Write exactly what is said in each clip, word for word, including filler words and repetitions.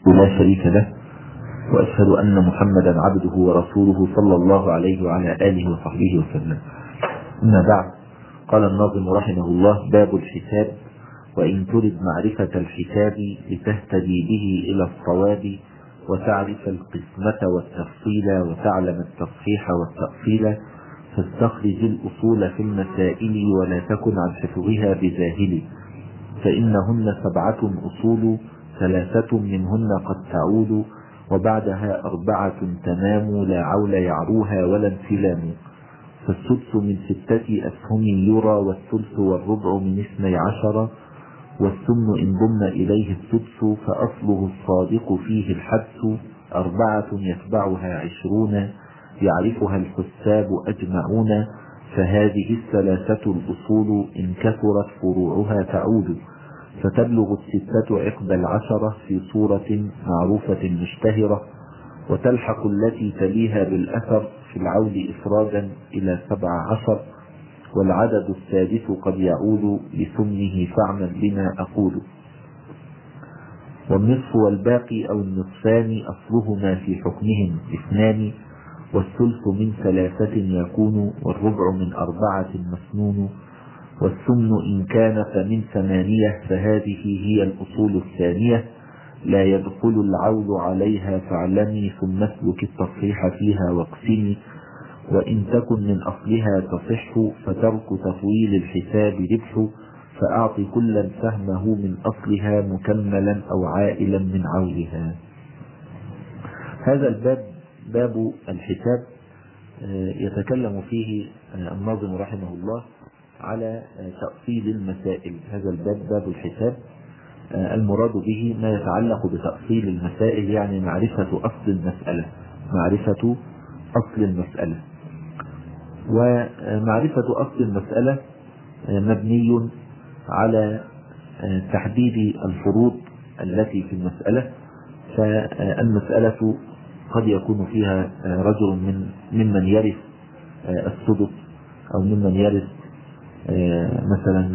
لا شريك له، وأشهد أن محمدا عبده ورسوله صلى الله عليه وعلى آله وصحبه وسلم. أما بعد، قال الناظم رحمه الله: باب الحساب. وإن ترد معرفة الحساب لتهتدي به إلى الصواب، وتعرف القسمة والتفصيل، وتعلم التصحيح والتأصيل، فاستخرج الأصول في المسائل، ولا تكن عن حفظها بجاهل. فإنهن سبعة أصول، ثلاثة منهن قد تعود، وبعدها أربعة تمام، لا عول يعروها ولا انسلام. فالسدس من ستة أسهم يرى، والثلث والربع من اثني عشر، والسمن إن ضم إليه السدس، فأصله الصادق فيه الحدس. أربعة يتبعها عشرون، يعرفها الحساب أجمعون، فهذه الثلاثة الأصول، إن كثرت فروعها تعود. فتبلغ الستة عقد العشرة في صورة معروفة مشتهرة، وتلحق التي تليها بالأثر في العود إفرادا إلى سبع عشر. والعدد السادس قد يعود بسمه، فاعمل بما أقول. والنصف والباقي أو النصفان، أصلهما في حكمهم اثنان، والثلث من ثلاثة يكون، والربع من أربعة مسنون. والسمن إن كان فمن ثمانية، فهذه هي الأصول الثانية، لا يدخل العول عليها فاعلمي، ثم اسلك التصحيح فيها واقسمي. وإن تكن من أصلها تصح، فترك تطويل الحساب ربح، فأعط كلا سهمه من أصلها، مكملا أو عائلا من عولها. هذا الباب باب الحساب يتكلم فيه الناظم رحمه الله على تأصيل المسائل. هذا الباب باب الحساب، المراد به ما يتعلق بتأصيل المسائل، يعني معرفة أصل المسألة معرفة أصل المسألة ومعرفة أصل المسألة مبني على تحديد الفروض التي في المسألة. فالمسألة قد يكون فيها رجل من ممن يرث السدس، أو ممن يرث مثلا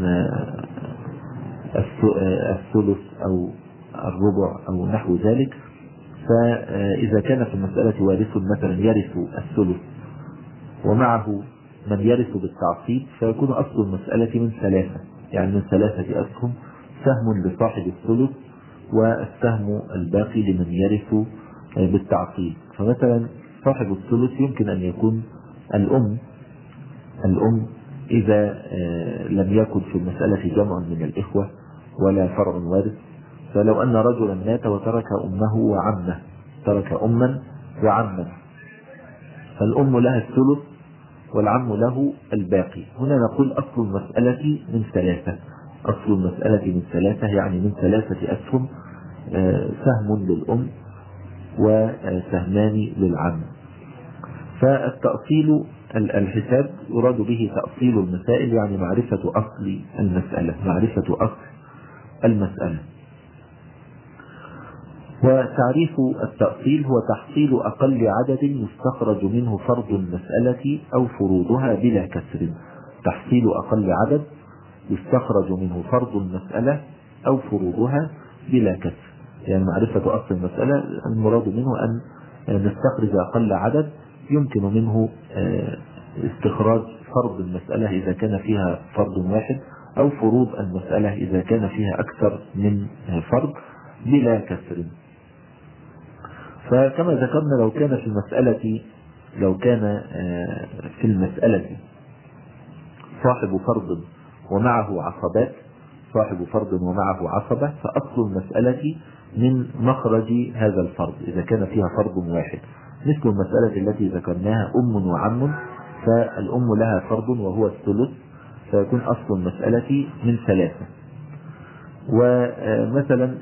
الثلث أو الربع أو نحو ذلك. فإذا كان في المسألة وارث مثلا يرث الثلث ومعه من يرث بالتعصيب، فيكون أصل المسألة من ثلاثة، يعني من ثلاثة أسهم: سهم لصاحب الثلث، والسهم الباقي لمن يرث بالتعصيب. فمثلا صاحب الثلث يمكن أن يكون الأم الأم إذا لم يكن في المسألة جمع من الإخوة ولا فرع وارث. فلو أن رجلا مات وترك أمه وعمه ترك أما وعما، فالأم لها الثلث والعم له الباقي. هنا نقول أصل المسألة من ثلاثة أصل المسألة من ثلاثة يعني من ثلاثة أسهم: سهم للأم وسهمان للعم. فالتأصيل الحساب يراد به تأصيل المسائل، يعني معرفة أصل المسألة معرفة أصل المسألة. وتعريف التأصيل هو تحصيل أقل عدد يستخرج منه فرض المسألة أو فروضها بلا كسر. تحصيل أقل عدد يستخرج منه فرض المسألة أو فروضها بلا كسر، يعني معرفة أصل المسألة المراد منه أن نستخرج أقل عدد يمكن منه استخراج فرض المسألة إذا كان فيها فرض واحد، أو فروض المسألة إذا كان فيها أكثر من فرض بلا كسر. فكما ذكرنا، لو كان في المسألة لو كان في المسألة صاحب فرض ومعه عصبات صاحب فرض ومعه عصبة، فأصل المسألة من مخرج هذا الفرض إذا كان فيها فرض واحد، مثل المسألة التي ذكرناها أم وعم، فالأم لها فرض وهو الثلث، فيكون أصل المسألة من ثلاثة. ومثلا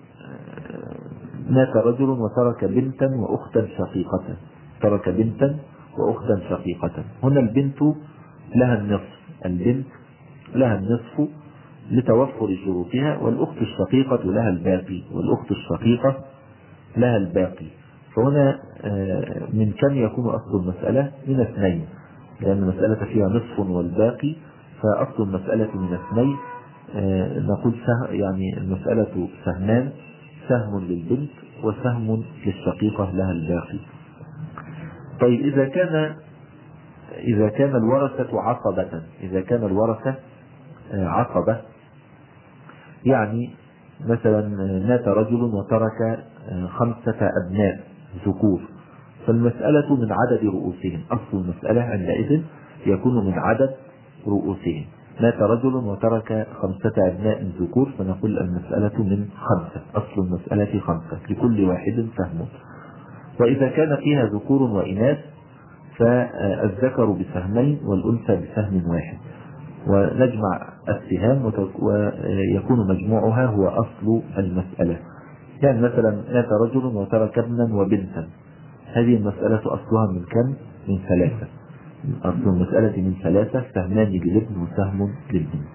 مات رجل وترك بنتا وأختا شقيقة ترك بنتا وأختا شقيقة هنا البنت لها النصف البنت لها النصف لتوفر شروطها، والأخت الشقيقة لها الباقي والأخت الشقيقة لها الباقي. فهنا من كم يكون أصل المسألة؟ من اثنين، لأن المسألة فيها نصف والباقي، فأصل المسألة من اثنين. نقول سه يعني المسألة سهمان، سهم للبنت وسهم للشقيقة لها الباقي. طيب إذا كان إذا كان الورثة عصبة إذا كان الورثة عصبة، يعني مثلا مات رجل وترك خمسة أبناء ذكور، فالمسألة من عدد رؤوسهم. أصل المسألة عندئذ يكون من عدد رؤوسهم. مات رجل وترك خمسة أبناء ذكور، فنقول المسألة من خمسة. أصل المسألة خمسة، لكل واحد سهم. وإذا كان فيها ذكور وإناث فالذكر بسهمين والأنثى بسهم واحد، ونجمع السهام ويكون مجموعها هو أصل المسألة. يعني مثلا مات رجل وترك ابنا وبنتا، هذه المسألة أصلها من كم؟ من ثلاثة. أصل المسألة من ثلاثة، سهمان للابن وسهم للبنت.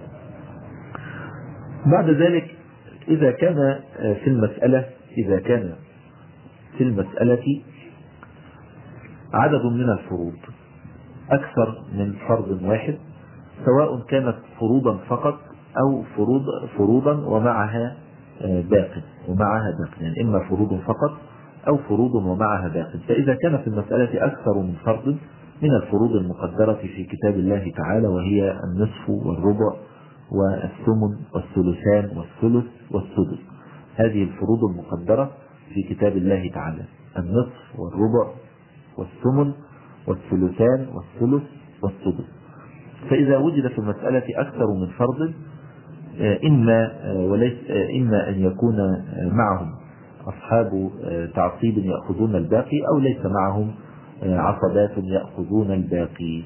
بعد ذلك إذا كان في المسألة إذا كان في المسألة عدد من الفروض أكثر من فرض واحد، سواء كانت فروضا فقط أو فروض فروضا ومعها باقي ومعها باقي، يعني إما فروض فقط أو فروض ومعها باقي. فإذا كان في المسألة أكثر من فرض من الفروض المقدرة في كتاب الله تعالى، وهي النصف والربع والثمن والثلثان والثلث والسدس، هذه الفروض المقدرة في كتاب الله تعالى: النصف والربع والثمن والثلثان والثلث والسدس. فإذا وجد في المسألة أكثر من فرض، إما وليس إما أن يكون معهم أصحاب تعصيب يأخذون الباقي، أو ليس معهم عصبات يأخذون الباقي.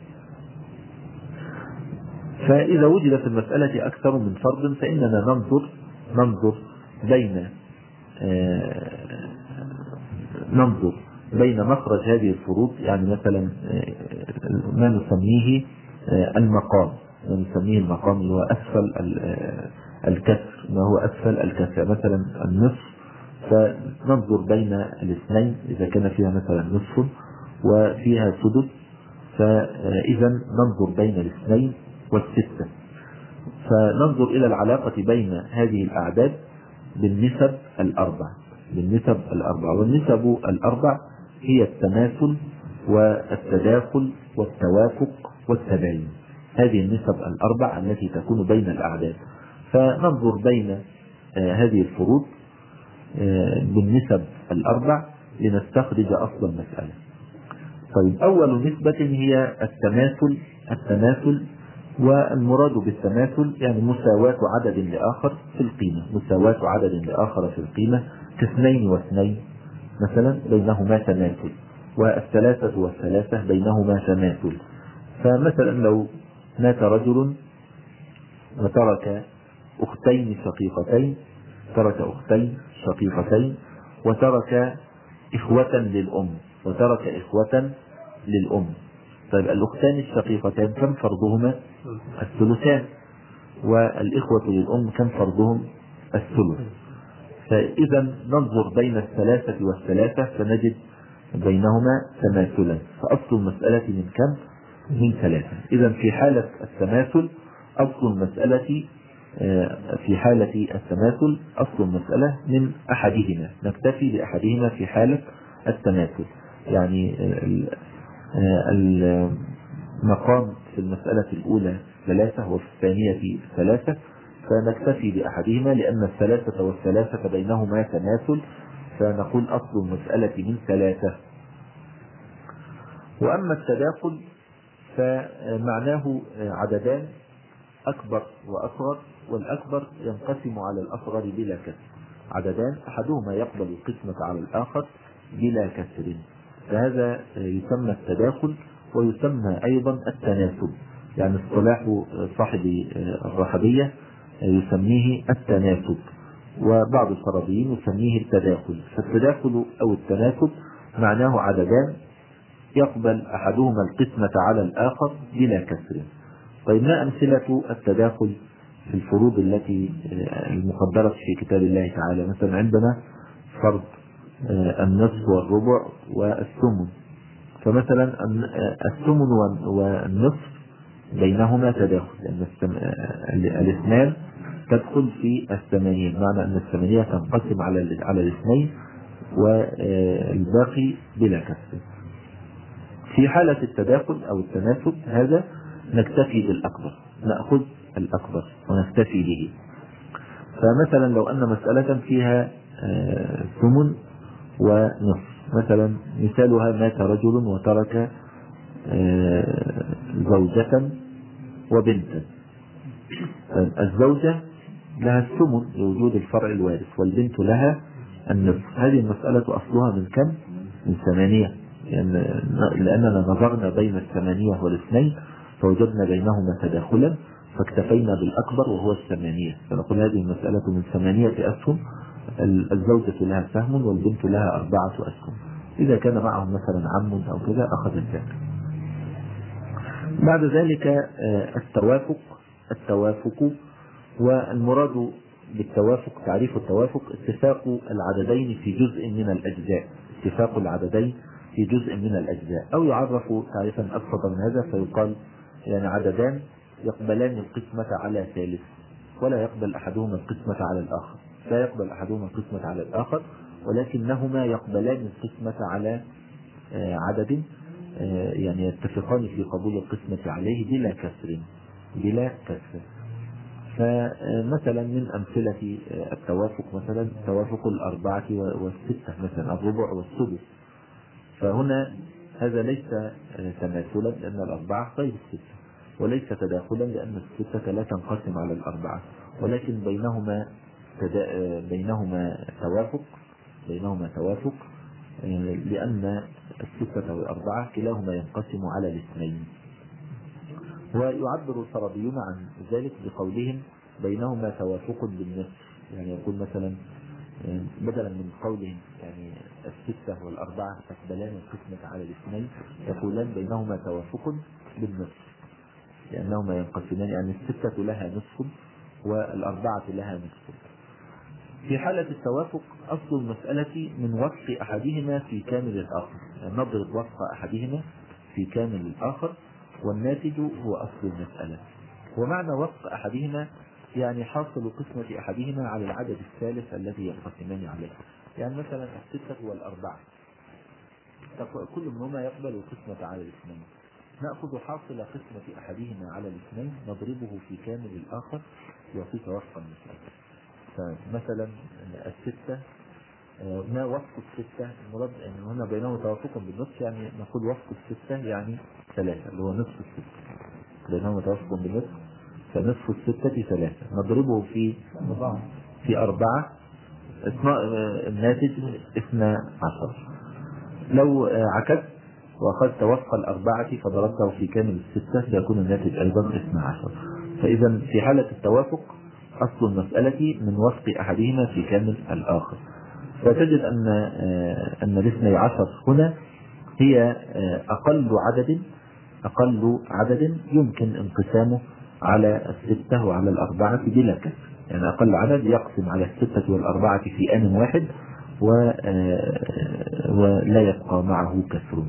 فإذا وجد في المسألة أكثر من فرض فإننا ننظر ننظر بين ننظر بين مخرج هذه الفروض، يعني مثلا ما نسميه المقام ما نسميه المقام اللي هو أسفل الكسر، ما هو أسفل الكسر، مثلا النصف، فننظر بين الاثنين إذا كان فيها مثلا نصف وفيها سدس، فإذا ننظر بين الاثنين والستة، فننظر إلى العلاقة بين هذه الأعداد بالنسب الأربع بالنسب الأربع والنسب الأربع هي التماثل والتداخل والتوافق والتباين. هذه النسب الأربع التي تكون بين الأعداد، فننظر بين هذه الفروض بالنسب الأربع لنستخرج أصل المسألة. طيب، أول نسبة هي التماثل التماثل والمراد بالتماثل يعني مساواة عدد لآخر في القيمة مساواة عدد لآخر في القيمة كاثنين واثنين مثلا بينهما تماثل، والثلاثة والثلاثة بينهما تماثل. فمثلا لو مات رجل وترك أختين شقيقتين ترك أختين شقيقتين وترك إخوة للأم وترك إخوة للأم طيب، الأختان الشقيقتان كم فرضهما؟ الثلثان. والإخوة للأم كم فرضهم؟ الثلث. فإذا ننظر بين الثلاثة والثلاثة فنجد بينهما تماثلا، فأصل المسألة من كم؟ من ثلاثة. إذا في حالة التماثل أصل المسألة في حالة التماثل أصل المسألة من أحدهما، نكتفي بأحدهما في حالة التماثل. يعني المقام في المسألة الأولى ثلاثة وفي الثانية ثلاثة، فنكتفي بأحدهما لأن الثلاثة والثلاثة بينهما تماثل، فنقول أصل المسألة من ثلاثة. وأما التداخل فمعناه عددان أكبر وأصغر، والأكبر ينقسم على الأصغر بلا كسر. عددان أحدهما يقبل القسمة على الآخر بلا كسر، فهذا يسمى التداخل ويسمى أيضا التناسب. يعني اصطلاح صاحب الرحبية يسميه التناسب، وبعض الفرضيين يسميه التداخل. فالتداخل أو التناسب معناه عددان يقبل أحدهما القسمة على الآخر بلا كسر. طيب، ما أمثلة التداخل في الفروض التي المقدرة في كتاب الله تعالى؟ مثلا عندنا فرض النصف والربع والثمن، فمثلا الثمن والنصف بينهما تداخل، لأن الاثنان تدخل في الثمانية، بمعنى أن الثمانية تنقسم على على الاثنين والباقي بلا كسر. في حالة التداخل أو التناسب هذا نكتفي بالأكبر، نأخذ الأكبر ونكتفي به. فمثلا لو أن مسألة فيها ثمن ونصف، مثلا مثالها مات رجل وترك زوجة وبنتا، الزوجة لها الثمن لوجود الفرع الوارث، والبنت لها النصف. هذه المسألة أصلها من كم؟ من ثمانية، لأن لأننا نظرنا بين الثمانية والاثنين فوجدنا بينهما تداخلا فاكتفينا بالأكبر وهو الثمانية، فنقول هذه المسألة من ثمانية أسهم، الزوجة لها سهم والبنت لها أربعة أسهم. إذا كان معهم مثلا عم أو كذا أخذ ذلك. بعد ذلك التوافق. التوافق والمراد بالتوافق، تعريف التوافق اتفاق العددين في جزء من الأجزاء، اتفاق العددين في جزء من الأجزاء، أو يعرف تعريفا أبسط من هذا فيقال يعني عددان يقبلان القسمة على ثالث، ولا يقبل أحدهما القسمة على الآخر، لا يقبل أحدهما القسمة على الآخر، ولكنهما يقبلان القسمة على عدد، يعني يتفقان في قبول القسمة عليه بلا كسر بلا كسر. فمثلا من أمثلة التوافق مثلا توافق الأربعة والستة، مثلا الربع والسدس، فهنا هذا ليس تماثلا لأن الأربعة غير الستة، وليس تداخلا لأن الستة لا تنقسم على الأربعة، ولكن بينهما تدا... بينهما توافق بينهما توافق لأن الستة والأربعة كلاهما ينقسم على الاثنين. ويعبر الفرضيون عن ذلك بقولهم بينهما توافق بالنصف، يعني يقول مثلا بدلا من قولهم يعني الستة والأربعة تقبلان القسمة على الاثنين، يقولان بينهما توافق بالنصف، لأنهما ينقسمان، يعني الستة لها نصف والأربعة لها نصف. في حالة التوافق أصل المسألة من وفق أحدهما في كامل الآخر، يعني نضرب وفق أحدهما في كامل الآخر، والناتج هو أصل المسألة. ومعنى وفق أحدهما يعني حاصل قسمة أحدهما على العدد الثالث الذي ينقسمان عليه، يعني مثلا الستة والأربعة كل منهما يقبل القسمة على الاثنين، نأخذ حاصل قسمة أحدهما على الاثنين نضربه في كامل الآخر يعطي وفق المسألة. فمثلا الستة ما وفق الستة المراد أن هنا بينهم توافق بالنصف، يعني نقول وفق الستة يعني ثلاثة اللي هو نصف الستة، بينهم توافق بالنصف فنصف الستة ثلاثة نضربه في في أربعة الناتج اثنى عشر. لو عكست وأخذت وفق الأربعة فضربته في كامل الستة سيكون الناتج أيضا اثنى عشر. فإذا في حالة التوافق أصل المسألة من وفق أحدهما في كامل الآخر. فتجد أن أن الاثني عشر هنا هي أقل عدد أقل عدد يمكن انقسامه على الستة وعلى الأربعة بلا كسر، يعني أقل عدد يقسم على الستة والأربعة في آن واحد ولا يبقى معه كسر.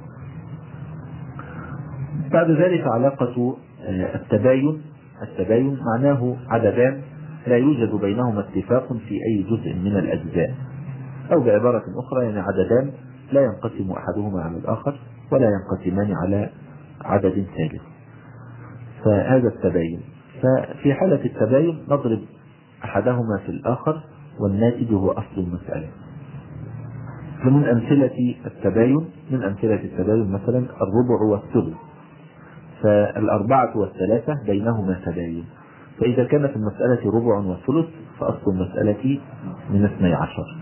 بعد ذلك علاقة التباين. التباين معناه عددان لا يوجد بينهما اتفاق في أي جزء من الأجزاء، أو بعبارة أخرى يعني عددان لا ينقسم أحدهما على الآخر ولا ينقسمان على عدد ثالث، فهذا التباين. ففي حالة التباين نضرب أحدهما في الآخر والناتج هو أصل المسألة. فمن أمثلة التباين من أمثلة التباين مثلا الربع والثلث، فالأربعة والثلاثة بينهما تباين، فإذا كان في المسألة ربع وثلث فأصل المسألة من اثني عشر.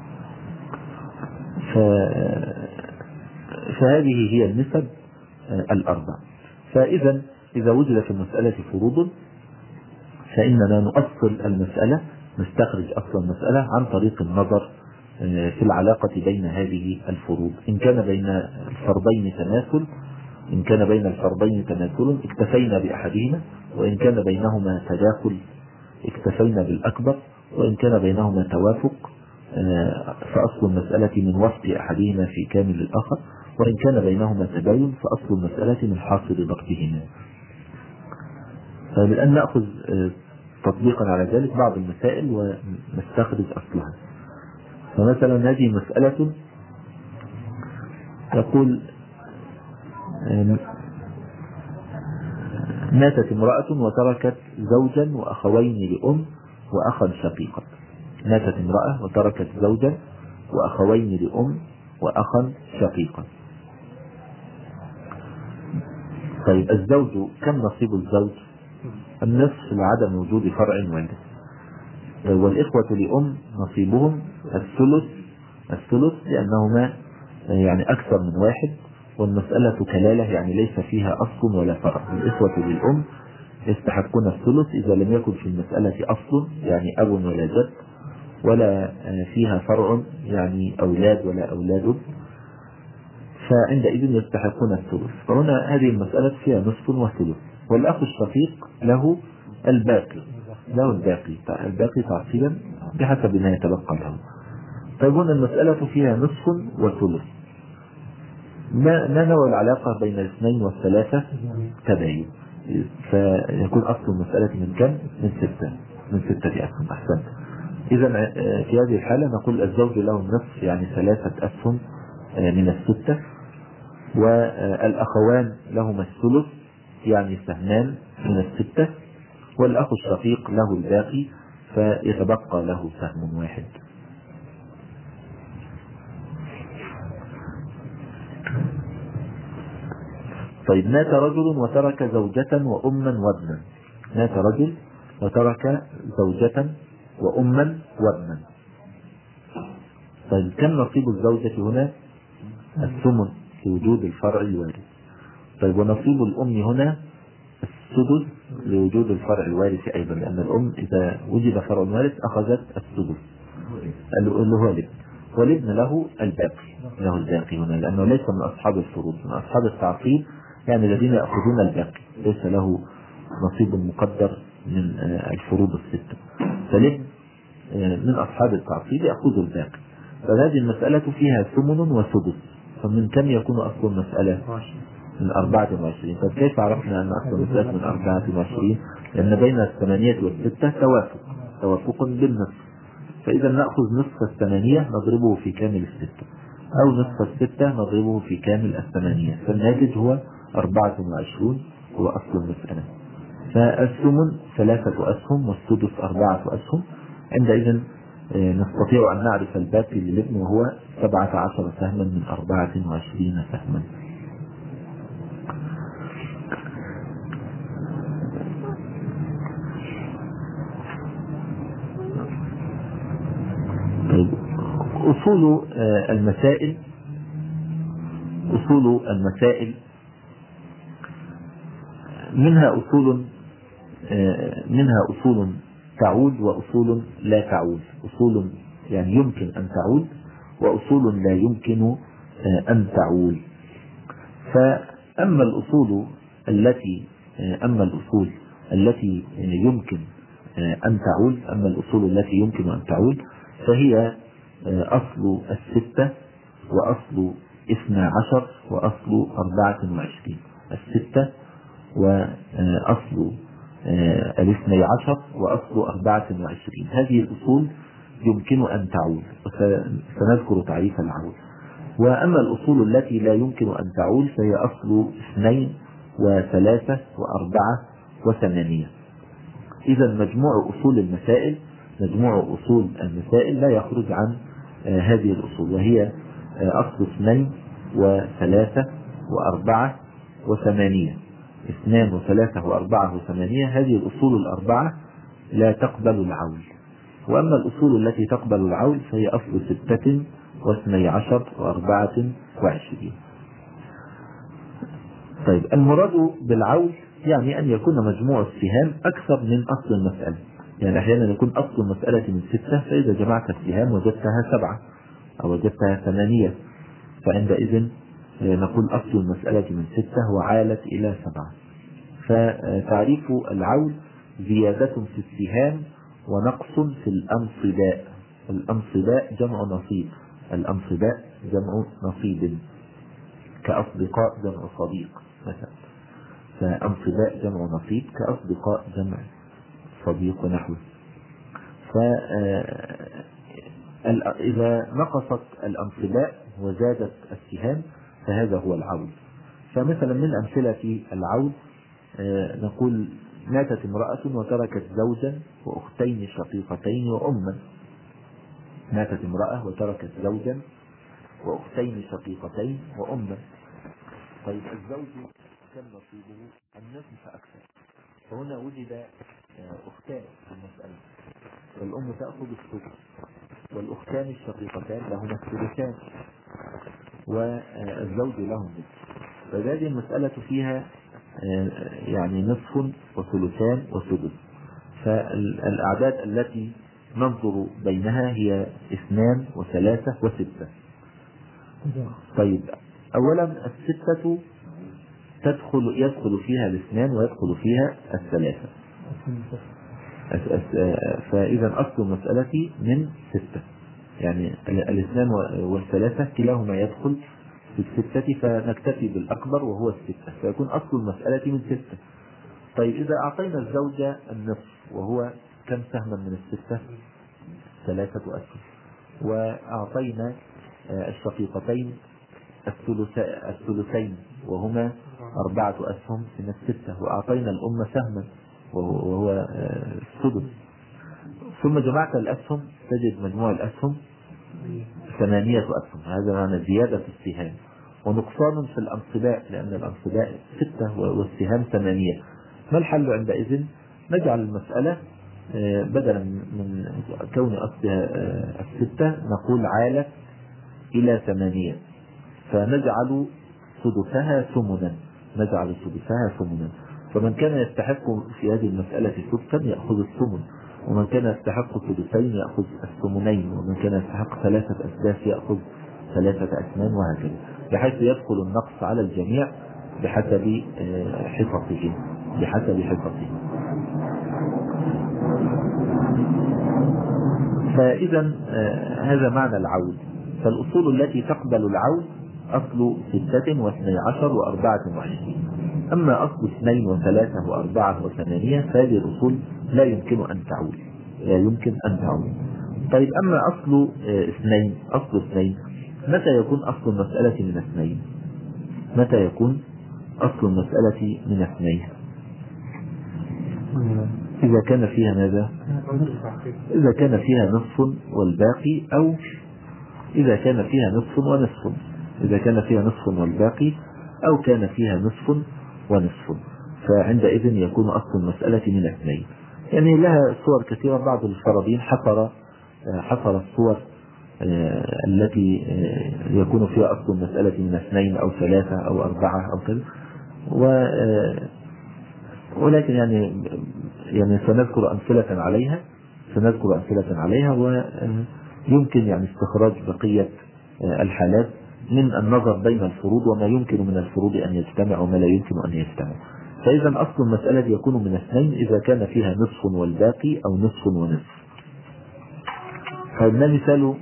فهذه هي النسب الأربع. فإذا إذا وجد في المسألة فروض فإننا نؤصل المسألة، نستخرج أصل المسألة عن طريق النظر في العلاقة بين هذه الفروض. إن كان بين الفرضين تماثل إن كان بين الفرضين تماثل اكتفينا بأحدهما، وإن كان بينهما تداخل اكتفينا بالأكبر، وإن كان بينهما توافق فأصل المسألة من وفق أحدهما في كامل الآخر، وإن كان بينهما تباين فأصل المسألة من حاصل ضربهما. فبالأن نأخذ تطبيقا على ذلك بعض المسائل ونستخرج أصلها. فمثلا هذه مسألة تقول ماتت امرأة وتركت زوجا وأخوين لأم وأخا شقيقا. ماتت امرأة وتركت زوجا وأخوين لأم وأخا شقيقا. طيب الزوج كم نصيب الزوج؟ النصف لعدم وجود فرع وارث. والإخوة لأم نصيبهم الثلث الثلث لأنهما يعني أكثر من واحد، والمسألة كلالة يعني ليس فيها أصل ولا فرع. الإخوة للأم يستحقون الثلث إذا لم يكن في المسألة أصل يعني أب ولا جد، ولا فيها فرع يعني أولاد ولا أولاد، فعندئذ يستحقون الثلث. فهنا هذه المسألة فيها نصف وثلث. والأخ الشقيق له الباقي له الباقي الباقي تعصيبا بحسب ما يتبقى له. طيب هنا المسألة فيها نصف وثلث. ما ما نوع العلاقة بين الاثنين والثلاثة؟ تباين. فيكون أصل المسألة من كم؟ من ستة من ستة أسهم. أحسنت. إذا في هذه الحالة نقول الزوج له النصف يعني ثلاثة أسهم من الستة، والأخوان لهما الثلث يعني سهمان من الستة، والأخ الشقيق له الباقي فيتبقى له سهم واحد. طيب مات رجل وترك زوجة وأما وابنا. مات رجل وترك زوجة وأما وابنا. طيب كم نصيب الزوجة هنا؟ الثمن في وجود الفرع الوارث. طيب ونصيب الأم هنا السدس لوجود الفرع الوارث أيضا، لأن الأم إذا وجد فرع وارث أخذت السدس اللي هو الابن، والابن له الباقي له الباقي هنا لأنه ليس من أصحاب الفروض، من أصحاب التعصيب يعني الذين يأخذون الباقي، ليس له نصيب مقدر من الفروض الستة، فالابن من أصحاب التعصيب يأخذ الباقي. فهذه المسألة فيها ثمن وسدس. فمن كم يكون أصل المسألة؟ من أربعة وعشرين. طيب كيف عرفنا أن أصل المسألة من أربعة وعشرين؟ لأن بين الثمانية والستة توافق توافق بالنصف، فإذا نأخذ نصف الثمانية نضربه في كامل الستة، أو نصف الستة نضربه في كامل الثمانية، فالناتج هو أربعة وعشرون هو أصل المسألة. فالثمن ثلاثة أسهم والسدس أربعة أسهم. عندئذ نستطيع أن نعرف الباقي للابن وهو سبعة عشر سهما من أربعة وعشرين سهما. طيب أصول المسائل أصول المسائل منها أصول منها أصول تعود وأصول لا تعود. أصول يعني يمكن أن تعود وأصول لا يمكن أن تعود. فأما الأصول التي أما الأصول التي يمكن أن تعود أما الأصول التي يمكن أن تعود فهي أصل الستة وأصل اثنى عشر وأصل أربعة وعشرين. الستة وأصل الاثني عشر وأصل أربعة وعشرين. هذه الأصول يمكن أن تعود، وسنذكر تعريف العود. وأما الأصول التي لا يمكن أن تعود فهي أصل اثنين وثلاثة وأربعة وثمانية. إذا مجموع أصول المسائل مجموع أصول المسائل لا يخرج عن هذه الأصول، وهي أصل اثنين وثلاثة وأربعة وثمانية. اثنان وثلاثة وأربعة وثمانية هذه الأصول الأربعة لا تقبل العول. وأما الأصول التي تقبل العول فهي أصل ستة واثني عشر وأربعة وعشرين. طيب المراد بالعول يعني أن يكون مجموع السهام أكثر من أصل المسألة. يعني أحيانا يكون أصل المسألة من ستة، فإذا جمعت السهام وجدتها سبعة أو وجدتها ثمانية، فعندئذ نقول أصل المسألة من ستة وعالت إلى سبعة. فتعريف العول زيادة في السهام ونقص في الأنصباء. الأنصباء جمع نصيب الأنصباء جمع نصيب، كأصدقاء جمع صديق مثلا، فأنصباء جمع نصيب كأصدقاء جمع صديق ونحوه. فإذا نقصت الأنصباء وزادت السهام فهذا هو العول. فمثلا من أمثلة العول نقول ماتت امرأة وتركت زوجا وأختين شقيقتين وأما. ماتت امرأة وتركت زوجا وأختين شقيقتين وأما. طيب الزوج كم نصيبه؟ النصف فأكثر. فهنا وجد أختان في المسألة، والأم تأخذ الثلث والأختان الشقيقتان لهما الثلثان والزوج له النصف. فهذه المسألة فيها يعني نصف وثلثان وسدس. فالأعداد التي ننظر بينها هي اثنان وثلاثة وستة. طيب أولا الستة تدخل يدخل فيها الاثنان ويدخل فيها الثلاثة. فإذا أصل المسألة من ستة، يعني الاثنان والثلاثة كلاهما يدخل في الستة، فنكتفي بالأكبر وهو الستة، فيكون أصل المسألة من ستة. طيب إذا أعطينا الزوجة النصف وهو كم سهما من الستة؟ ثلاثة أسهم. وأعطينا الشقيقتين الثلثين وهما أربعة أسهم من الستة، وأعطينا الأم سهما وهو السدس. ثم جمعت الأسهم تجد مجموع الأسهم ثمانية أسهم. هذا معنى زيادة السهام ونقصان في الأنصباء، لأن الأنصباء ستة والسهام ثمانية. ما الحل عندئذ؟ نجعل المسألة بدلا من كون أصلها الستة نقول عالت إلى ثمانية، فنجعل سدسها ثمنا. نجعل سدسها ثمنا. فمن كان يستحق في هذه المسألة سدسا يأخذ الثمن، ومن كان يستحق سدسين يأخذ الثمنين، ومن كان يستحق ثلاثة أسداس يأخذ ثلاثة أثمان، وهكذا، بحيث يدخل النقص على الجميع بحسب حصصهم بحسب حصصهم. فإذا هذا معنى العول. فالأصول التي تقبل العول أصل ستة واثني عشر وأربعة وعشرين. أما أصل اثنين وثلاثة وأربعة وثمانية فهذه الأصول لا يمكن أن تعول لا يمكن أن تعول. طيب أما أصل اثنين أصل اثنين متى يكون أصل المسألة من اثنين؟ متى يكون أصل المسألة من اثنين؟ إذا كان فيها ماذا؟ إذا كان فيها نصف والباقي، أو إذا كان فيها نصف ونصف إذا كان فيها نصف والباقي أو كان فيها نصف ونصف فعندئذ يكون أصل المسألة من اثنين. يعني لها صور كثيرة. بعض الفرضين حصر حصر الصور التي يكون فيها أصل المسألة من اثنين أو ثلاثة أو أربعة أو كذا، ولكن يعني يعني سنذكر أمثلة عليها سنذكر أمثلة عليها ويمكن يعني استخراج بقية الحالات من النظر بين الفروض وما يمكن من الفروض أن يجتمع وما لا يمكن أن يجتمع. فإذا أصل المسألة يكون من اثنين إذا كان فيها نصف والباقي أو نصف ونصف. فما مثال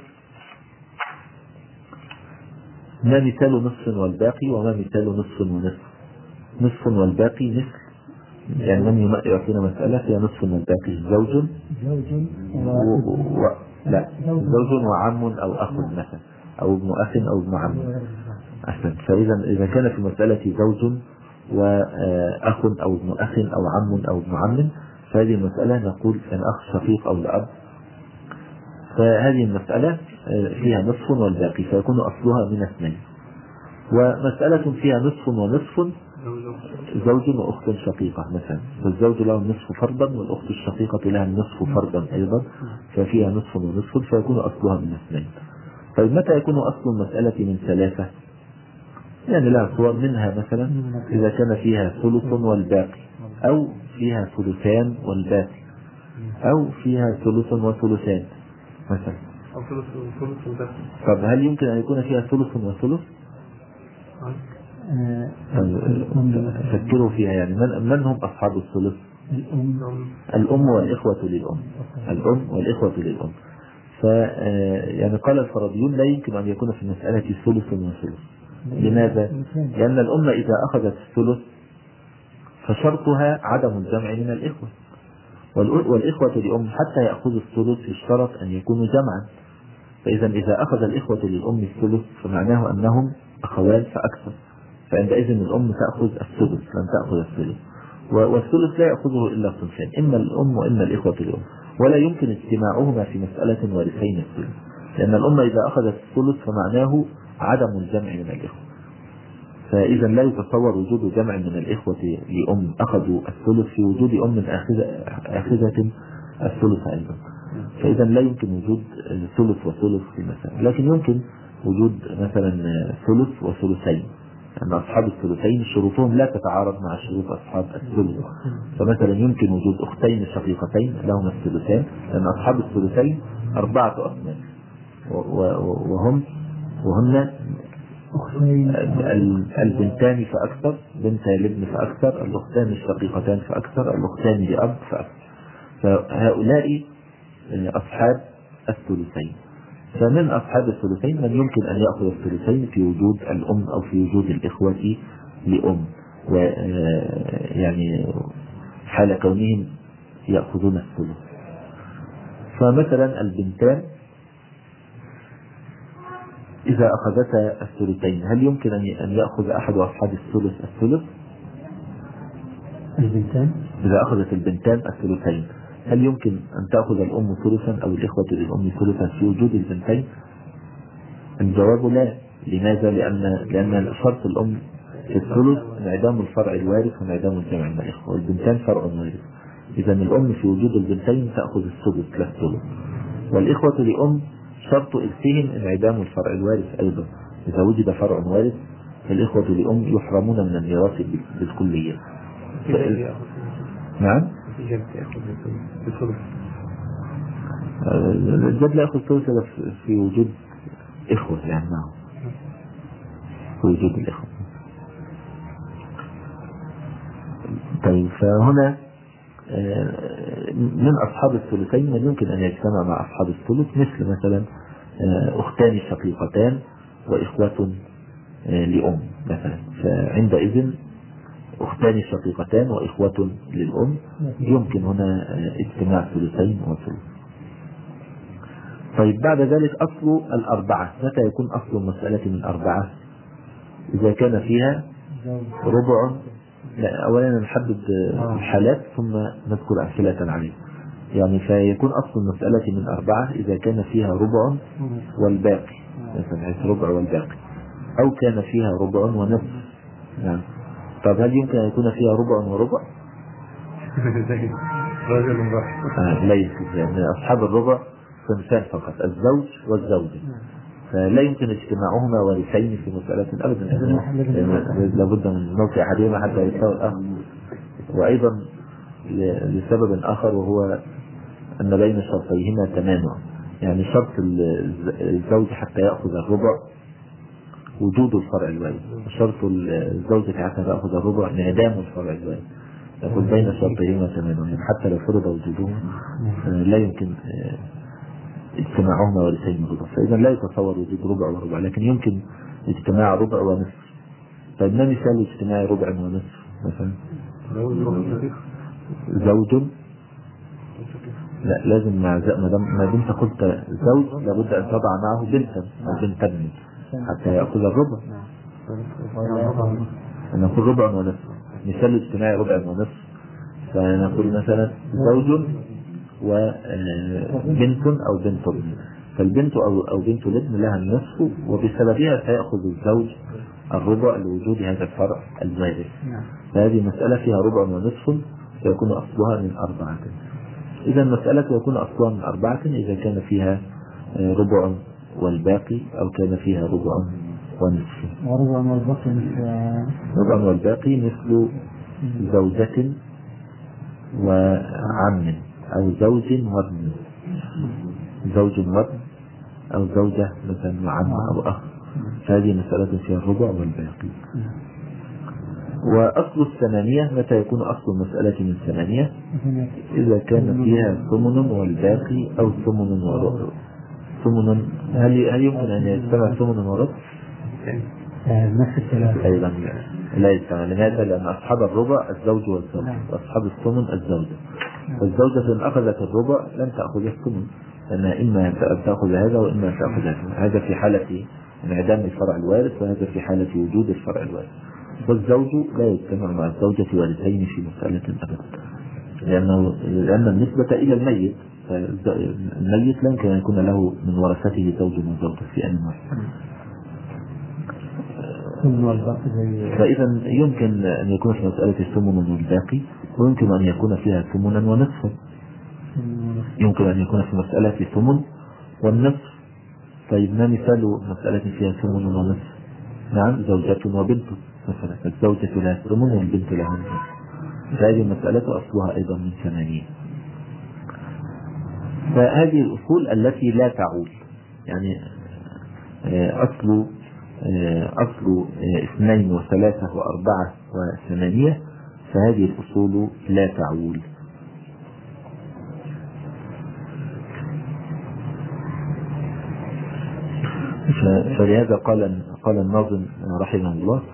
ما مثال نصف والباقي وما مثال نصف ونصف؟ نصف والباقي مثل، يعني من يعطينا مسألة فيها نصف والباقي زوج و... و... لا زوج وعم أو أخ مثلا، أو ابن أخ أو ابن عم. أحسن. فإذا إذا كان في مسألة زوج وأخ أو ابن أخ أو عم أو ابن عم فهذه المسألة نقول أن أخ شقيق أو الأب، فهذه المسألة فيها نصف والباقي فيكون أصلها من اثنين. ومسألة فيها نصف ونصف زوج وأخت شقيقة مثلا، والزوج له النصف فرضا والأخت الشقيقة لها النصف فرضا أيضا، ففيها نصف ونصف فيكون أصلها من اثنين. طيب متى يكون أصل المسألة من ثلاثة؟ يعني لها صور، منها مثلا إذا كان فيها ثلث والباقي، أو فيها ثلثان والباقي، أو فيها ثلث وثلثان مثلا، أو ثلث ثلث والباقي. طب هل يمكن أن يكون فيها ثلث وثلث؟ فكروا فيها. يعني من, من هم أصحاب الثلث؟ الأم الأم والإخوة للأم الأم والإخوة للأم. ف يعني قال الفرضيون لا يمكن أن يكون في المسألة ثلث وثلث. لماذا؟ لأن الأم إذا أخذت الثلث فشرطها عدم الجمع من الإخوة، والإخوة لأم حتى يأخذوا الثلث يشترط أن يكونوا جمعا. فإذا إذا أخذ الإخوة للأم الثلث فمعناه أنهم أخوان فأكثر، فعندئذ الأم تأخذ الثلث لن تأخذ الثلث، والثلث لا يأخذه إلا صنفين، إما الأم وإما الإخوة للأم، ولا يمكن اجتماعهما في مسألة وارثين الثلث، لأن الأم إذا أخذت الثلث فمعناه عدم الجمع من الإخوة. فإذا لا يتصور وجود جمع من الإخوة لأم أخذوا الثلث في وجود أم آخذة الثلث أيضا. فإذا لا يمكن وجود ثلث وثلث في المسألة، لكن يمكن وجود مثلا ثلث وثلثين، أن أصحاب الثلثين شروطهم لا تتعارض مع شروط أصحاب الثلث. فمثلا يمكن وجود أختين شقيقتين لهما الثلثان، لأن أصحاب الثلثين أربعة أصناف، وهم وهن البنتان فأكثر، بنت الابن فأكثر، الأختان الشقيقتان فأكثر، الأختان لأب فأكثر. فهؤلاء أصحاب الثلثين. فمن أصحاب الثلثين من يمكن أن يأخذ الثلثين في وجود الأم أو في وجود الإخوة لأم، ويعني حال كونهم يأخذون الثلث. فمثلا البنتان إذا أخذتا الثلثين هل يمكن أن يأخذ أحد أصحاب الثلث الثلث؟ البنتان إذا أخذت البنتان الثلثين هل يمكن أن تأخذ الأم ثلثا أو الإخوة للأم ثلثا في وجود البنتين؟ الجواب لا. لماذا؟ لأن لأن شرط الأم في الثلث انعدام الفرع الوارث وانعدام الجمع من الإخوة، والبنتان فرع وارث. إذا الأم في وجود البنتين تأخذ الثلث لا الثلث، والإخوة لأم شرط إرثهم انعدام الفرع الوارث أيضا. إذا وجد فرع وارث فالإخوة لأم يحرمون من الميراث بالكلية. نعم. الجد لا يأخذ ثلث في وجود إخوة يعني معه، في وجود الإخوة. طيب فهنا من أصحاب الثلثين من يمكن أن يجتمع مع أصحاب الثلث، مثل مثلا أختان شقيقتان وإخوة لأم مثلا، فعندئذ أختان شقيقتان وإخوة للأم يمكن هنا اجتماع ثلثين وثلث. طيب بعد ذلك أصل الأربعة، متى يكون أصل المسألة من أربعة؟ إذا كان فيها ربع. لا، أولا نحدد الحالات ثم نذكر أمثلة عليه. يعني فيكون أصل المسألة من أربعة إذا كان فيها ربع والباقي، مثلا ربع والباقي، أو كان فيها ربع ونصف. نعم. طب هل يمكن أن يكون فيها ربع وربع؟ رجل واحد. آه ليس، يعني أصحاب الربع صنفان فقط، الزوج والزوجة، فلا يمكن اجتماعهما وارثين في مسألة أبدا، لابد من موت أحدهما حتى يستوى الآخر. وأيضا لسبب آخر وهو أن بين شرطيهما تمانع، يعني شرط الزوج حتى يأخذ الربع وجود الفرع الوارث، شرط الزوجة حتى تأخذ الربع انعدام الفرع الوارث، يقول بين شرطيهما تمانع، يعني حتى لو فرض وجودهما لا يمكن اجتماعهما ورثين ربع. فإذا لا يتصور وجود ربع وربع، لكن يمكن اجتماع ربع ونصف. طيب ما مثال اجتماع ربع ونصف مثلا؟ زوج، لا لازم مع ما دمت قلت زوج لابد أن تضع معه بنتا أو بنتين حتى يأخذ الربع، نقول ربع ونصف. مثال اجتماع ربع ونصف فنقول مثلا زوج وبنت أو بنت ابن، فالبنت أو أو بنت الابن لها النصف، وبسببها سيأخذ الزوج الربع لوجود هذا الفرع الوارث. فهذه مسألة فيها ربع ونصف فيكون أصلها من أربعة. إذا المسألة يكون أصلها من أربعة إذا كان فيها ربع والباقي، أو كان فيها ربع ونصف. وربع والباقي مثل ربع والباقي مثل زوجة وعم أو زوج وابن، زوج وابن أو زوجة مثلا وعم أو أخ، فهذه مسألة فيها الربع والباقي. وأصل الثمانية متى يكون أصل المسألة من ثمانية؟ إذا كان فيها ثمن والباقي أو ثمن وربع. ثمن هل هل يمكن أن يجتمع ثمن وربع؟ نفس الكلام أيضا لا يجتمع. لماذا؟ لأن أصحاب الربع الزوج والزوج وأصحاب الثمن الزوجة، والزوجة إن أخذت الربع لن تأخذ الثمن، لأنها إما تأخذ هذا وإما تأخذ هذا. هذا في حالة انعدام الفرع الوارث، وهذا في حالة وجود الفرع الوارث. والزوج لا يجتمع مع الزوجة والدين في مسألة أبدا، لأنه لأن النسبة إلى الميت، الميت لا يمكن أن يكون له من ورثته زوج وزوجة في أن واحد. فإذا يمكن أن يكون في مسألة ثمن والباقي، ويمكن أن يكون فيها ثمنا ونصفا. يمكن أن يكون في مسألة ثمن والنصف. طيب ما مثال مسألة فيها ثمن ونصف؟ نعم، زوجة وبنت مثلا، الزوجة لها ثمن والبنت لها نصف، فهذه المسألة أصلها أيضا من ثمانين. فهذه الأصول التي لا تعول، يعني أصل أصل اثنين وثلاثة وأربعة وثمانية، فهذه الأصول لا تعول. فلهذا قال قال الناظم رحمه الله: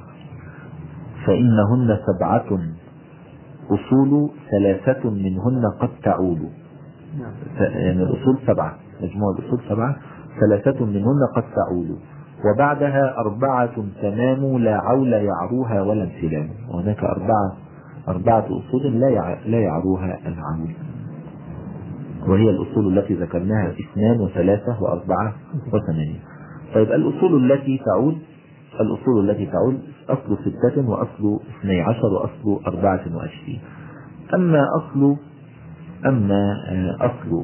فإنهن سبعة أصول ثلاثة منهن قد تعول. يعني الأصول سبعة، مجموع الأصول سبعة، ثلاثة منهن قد تعول، وبعدها أربعة تمام لا عول يعروها ولا انسلام. وهناك أربعة أربعة أصول لا لا يعروها العول، وهي الأصول التي ذكرناها: اثنان وثلاثة وأربعة وثمانية. طيب الأصول التي تعول، الأصول التي تعول أصل ستة وأصل اثني عشر وأصل أربعة وعشرين. أما أصل أما أصل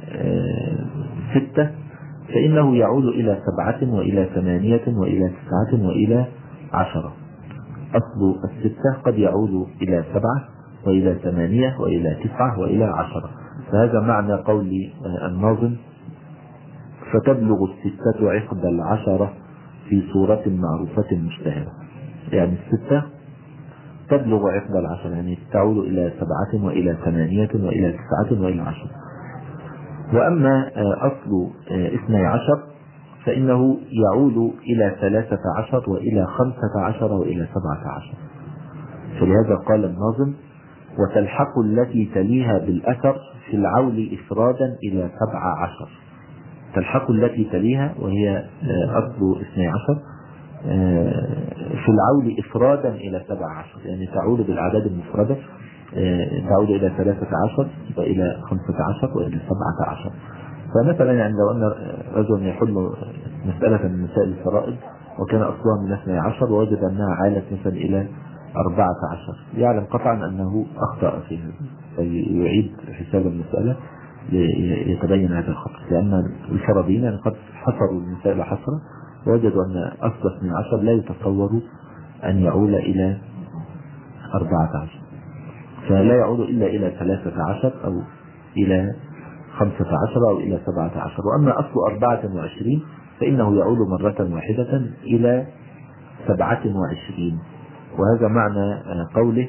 ستة فإنه يعود إلى سبعة وإلى ثمانية وإلى تسعة وإلى عشرة. أصل الستة قد يعود إلى سبعة وإلى ثمانية وإلى تسعة وإلى عشرة. فهذا معنى قول الناظم: فتبلغ الستة عقد العشرة في صورة معروفة مشتهرة. يعني الستة تبلغ عقد العشرة، يعني تعود إلى سبعة وإلى ثمانية وإلى تسعة وإلى عشرة. وأما أصل اثني عشر فإنه يعود إلى ثلاثة عشر وإلى خمسة عشر وإلى سبعة عشر. فلهذا قال الناظم: وتلحق التي تليها بالأثر في العول إفرادا إلى سبع عشر. تلحق التي تليها وهي أصل اثني عشر في العول إفرادا إلى سبع عشر، يعني تعود بالأعداد المفردة، تعود إلى ثلاثة عشر وإلى خمسة عشر وإلى سبعة عشر. فمثلا يعني لو أن رجل يحل مسألة من مسائل الفرائض وكان أصلها من اثني عشر ووجد أنها عالت مثلا إلى أربعة عشر، يعلم قطعا أنه أخطأ فيها، فيعيد حساب المسألة يتبين هذا الخطأ، لأن الفرضيين قد حصروا المسائل حصرا ووجدوا أن أصل اثني عشر لا يتصور أن يعود إلى أربعة عشر، فلا يعود إلا إلى ثلاثة عشر أو إلى خمسة عشر أو إلى سبعة عشر. وأما أصل أربعة وعشرين فإنه يعود مرة واحدة إلى سبعة وعشرين. وهذا معنى قوله: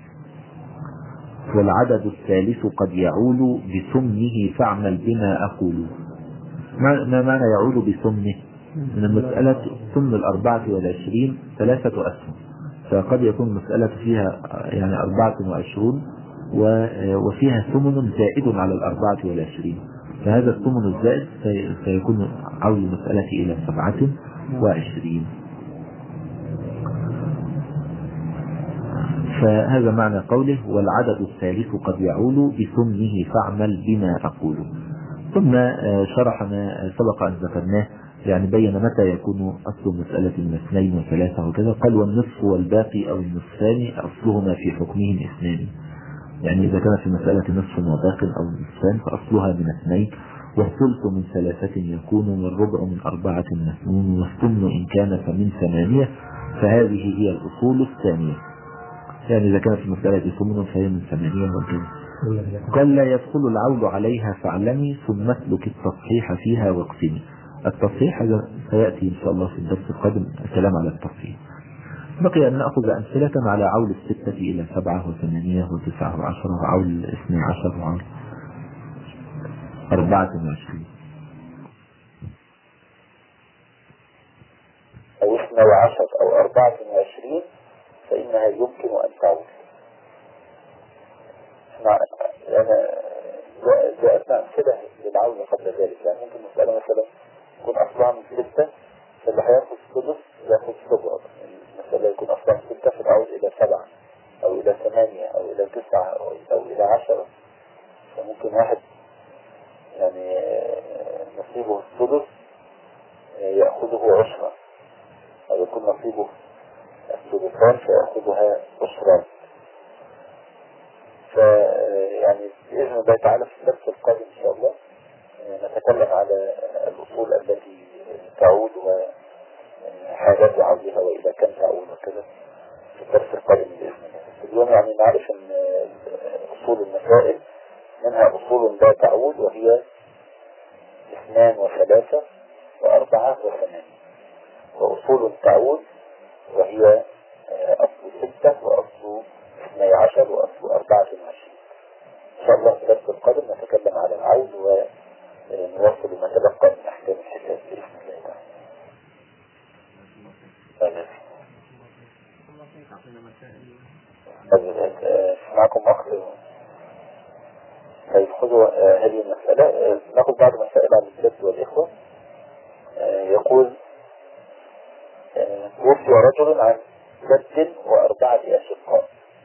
والعدد الثالث قد يعول بسمنه فاعمل بما أقول. ما معنى يعول بسمنه؟ من المسألة سمن الأربعة والعشرين ثلاثة أسهم، فقد يكون المسألة فيها يعني أربعة وعشرون وفيها ثمن زائد على الأربعة والعشرين، فهذا الثمن الزائد سيكون عول المسألة إلى سبعة وعشرين. فهذا معنى قوله: والعدد الثالث قد يعول بسمنه فاعمل بما أقول. ثم شرح ما سبق أن ذكرناه، يعني بين متى يكون أصل المسألة من اثنين وثلاثة وكذا. قال: والنصف والباقي أو النصفان أصلهما في حكمهم اثنان. يعني إذا كان في مسألة نصف وباق أو نصفان فأصلها من اثنين، والثلث من ثلاثة يكون، والربع من أربعة مسنون، والثمن إن كان فمن ثمانية، فهذه هي الأصول الثانية. يعني إذا كانت في مسألة ثمن فهي من ثمانية وكذا. قال: لا يدخل العول عليها فاعلمي، ثم اسلك التصحيح فيها واقسمي. التصحيح هذا سيأتي إن شاء الله في الدرس القادم الكلام على التصحيح. بقي أن نأخذ أمثلة على عول الستة إلى سبعة وثمانية وتسعة وعشرة، وعول الاثني عشر وعول أربعة وعشرين أو اثنى عشر أو أربعة وعشرين، فإنها يمكن أن تعود. أنا جاءتنا أمثلة للعودة قبل ذلك. يعني ممكن مسألة مثلا يكون أصلها من ستة، فاللي هياخد سدس ياخد سبعة. المسألة يكون أصلها من ستة فالعود إلى سبعة أو إلى ثمانية أو إلى تسعة أو, أو إلى عشرة. فممكن واحد يعني نصيبه السدس يأخذه عشرة، أو يكون نصيبه السدسان فيأخذها عشرات. فيعني بإذن الله تعالى في الدرس القادم إن شاء الله نتكلم على الأصول التي تعود وحاجات عودها وإذا كان تعود وكذا في الدرس القادم بإذن الله. اليوم يعني نعرف أن أصول المسائل منها أصول لا تعود، وهي اثنان وثلاثة وأربعة وثمانية، وأصول تعود وهي أصل ستة وأصل اثني عشر وأصل أربعة وعشرين. إن شاء الله في الدرس القادم نتكلم على العود ونوصل ما تبقى من أحكام الحساب بإذن الله تعالى. معكم أخ فيدخلوا هذه المسألة. نأخذ بعض مسائل عن الجد والإخوة. يقول توفي رجل عن جد وأربعة أشقاء.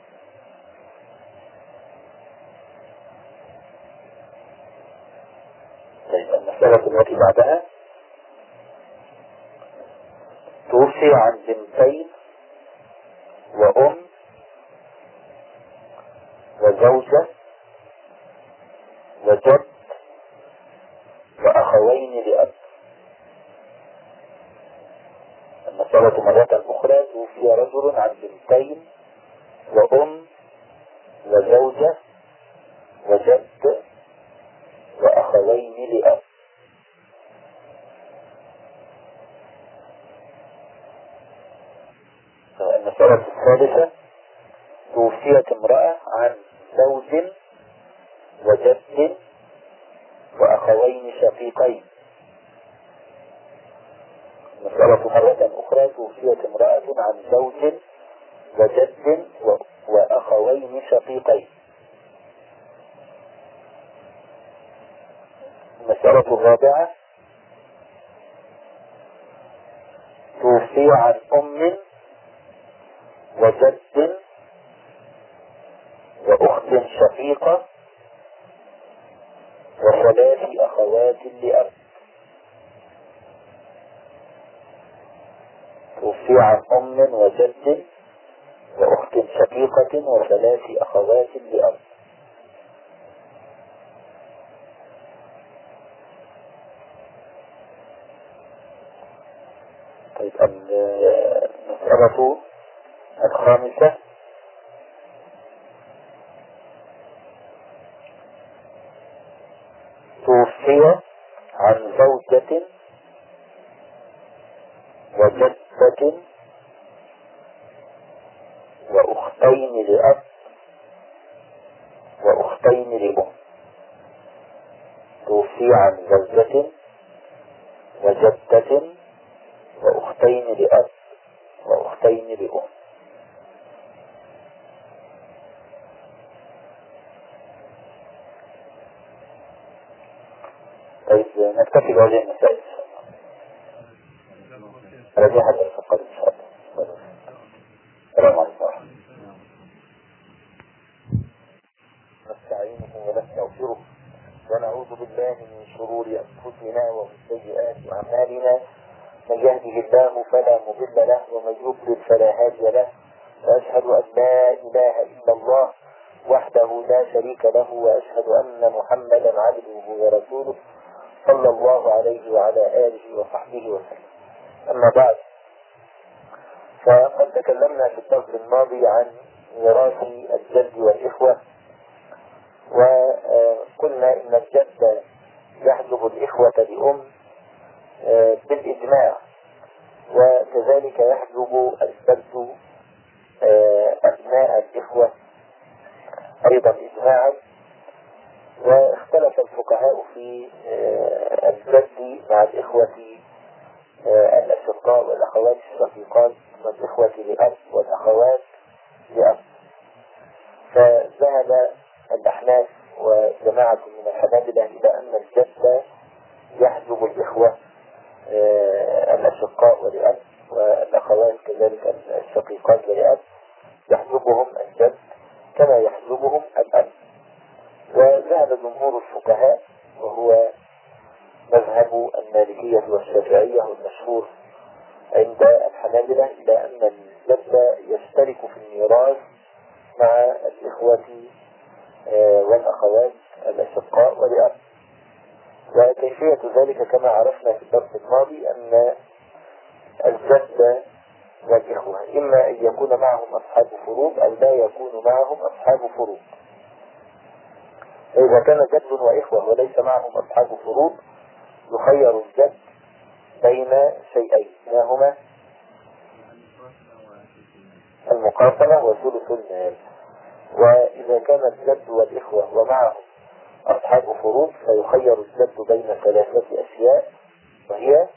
طيب المسألة التي بعدها توفي عن بنتين وأم وزوجة وجد وأخوين لأب. المسألة مرة أخرى توفي رجل عن بنتين وأم وزوجة وجد وأخوين لأب. المسألة الثالثة توفيت امرأة عن زوج وجد وأخوين شقيقين. المسألة مرة أخرى توفيت امرأة عن زوج وجد وأخوين شقيقين. المسألة الرابعة توفي عن أم وجد وأخت شقيقة وثلاث أخوات لأب. توفي عن أم وجد وأخت شقيقة وثلاث أخوات لأب. طيب المسألة الخامسة توفي عن زوجة وجدة وأختين لأب وأختين لأم. توفي عن زوجة وجدة وأختين لأب وأختين لأم. طيب نكتفي بهذه المسائل الذي حدث في القدم إن شاء الله. السلام عليكم ورحمة الله. نستعينه ونستغفره ونعوذ بالله من شرور أنفسنا ومن سيئات أعمالنا. من يهده الله فلا مضل له ومن يضلل فلا هادي له. وأشهد أن لا إله إلا الله وحده لا شريك له، وأشهد أن محمدا عبده ورسوله صلى الله عليه وعلى آله وصحبه وسلم. أما بعد، فقد تكلمنا في الدرس الماضي عن ميراث الجد والإخوة، وقلنا إن الجد يحجب الإخوة بأم بالإجماع، وكذلك يحجب الجد أبناء الإخوة أيضا إجماعا. واختلف الفقهاء في الجد مع الإخوة الأشقاء والأخوات الشقيقات والإخوة لأب والأخوات لأب. فذهب الأحناف وجماعة من الحنابلة إلى أن الجد يحجب الإخوة الأشقاء ولأب، والأخوات كذلك الشقيقات ولأب يحجبهم الجد كما يحجبهم الأب. وذهب جمهور الفقهاء وهو مذهب المالكية والشافعية والمشهور عند الحنابلة إلى أن الجد يشترك في الميراث مع الإخوة والأخوات الأشقاء ولأب. وكيفية ذلك كما عرفنا في الدرس الماضي أن الجد والإخوة إما أن يكون معهم أصحاب فروض أو لا يكون معهم أصحاب فروض. إذا كان جد وإخوة وليس معهم أصحاب فروض يخير الجد بين شيئين، ما هما المقاسمة وثلث المال. وإذا كان الجد والإخوة ومعهم أصحاب فروض فيخير الجد بين ثلاثة أشياء، وهي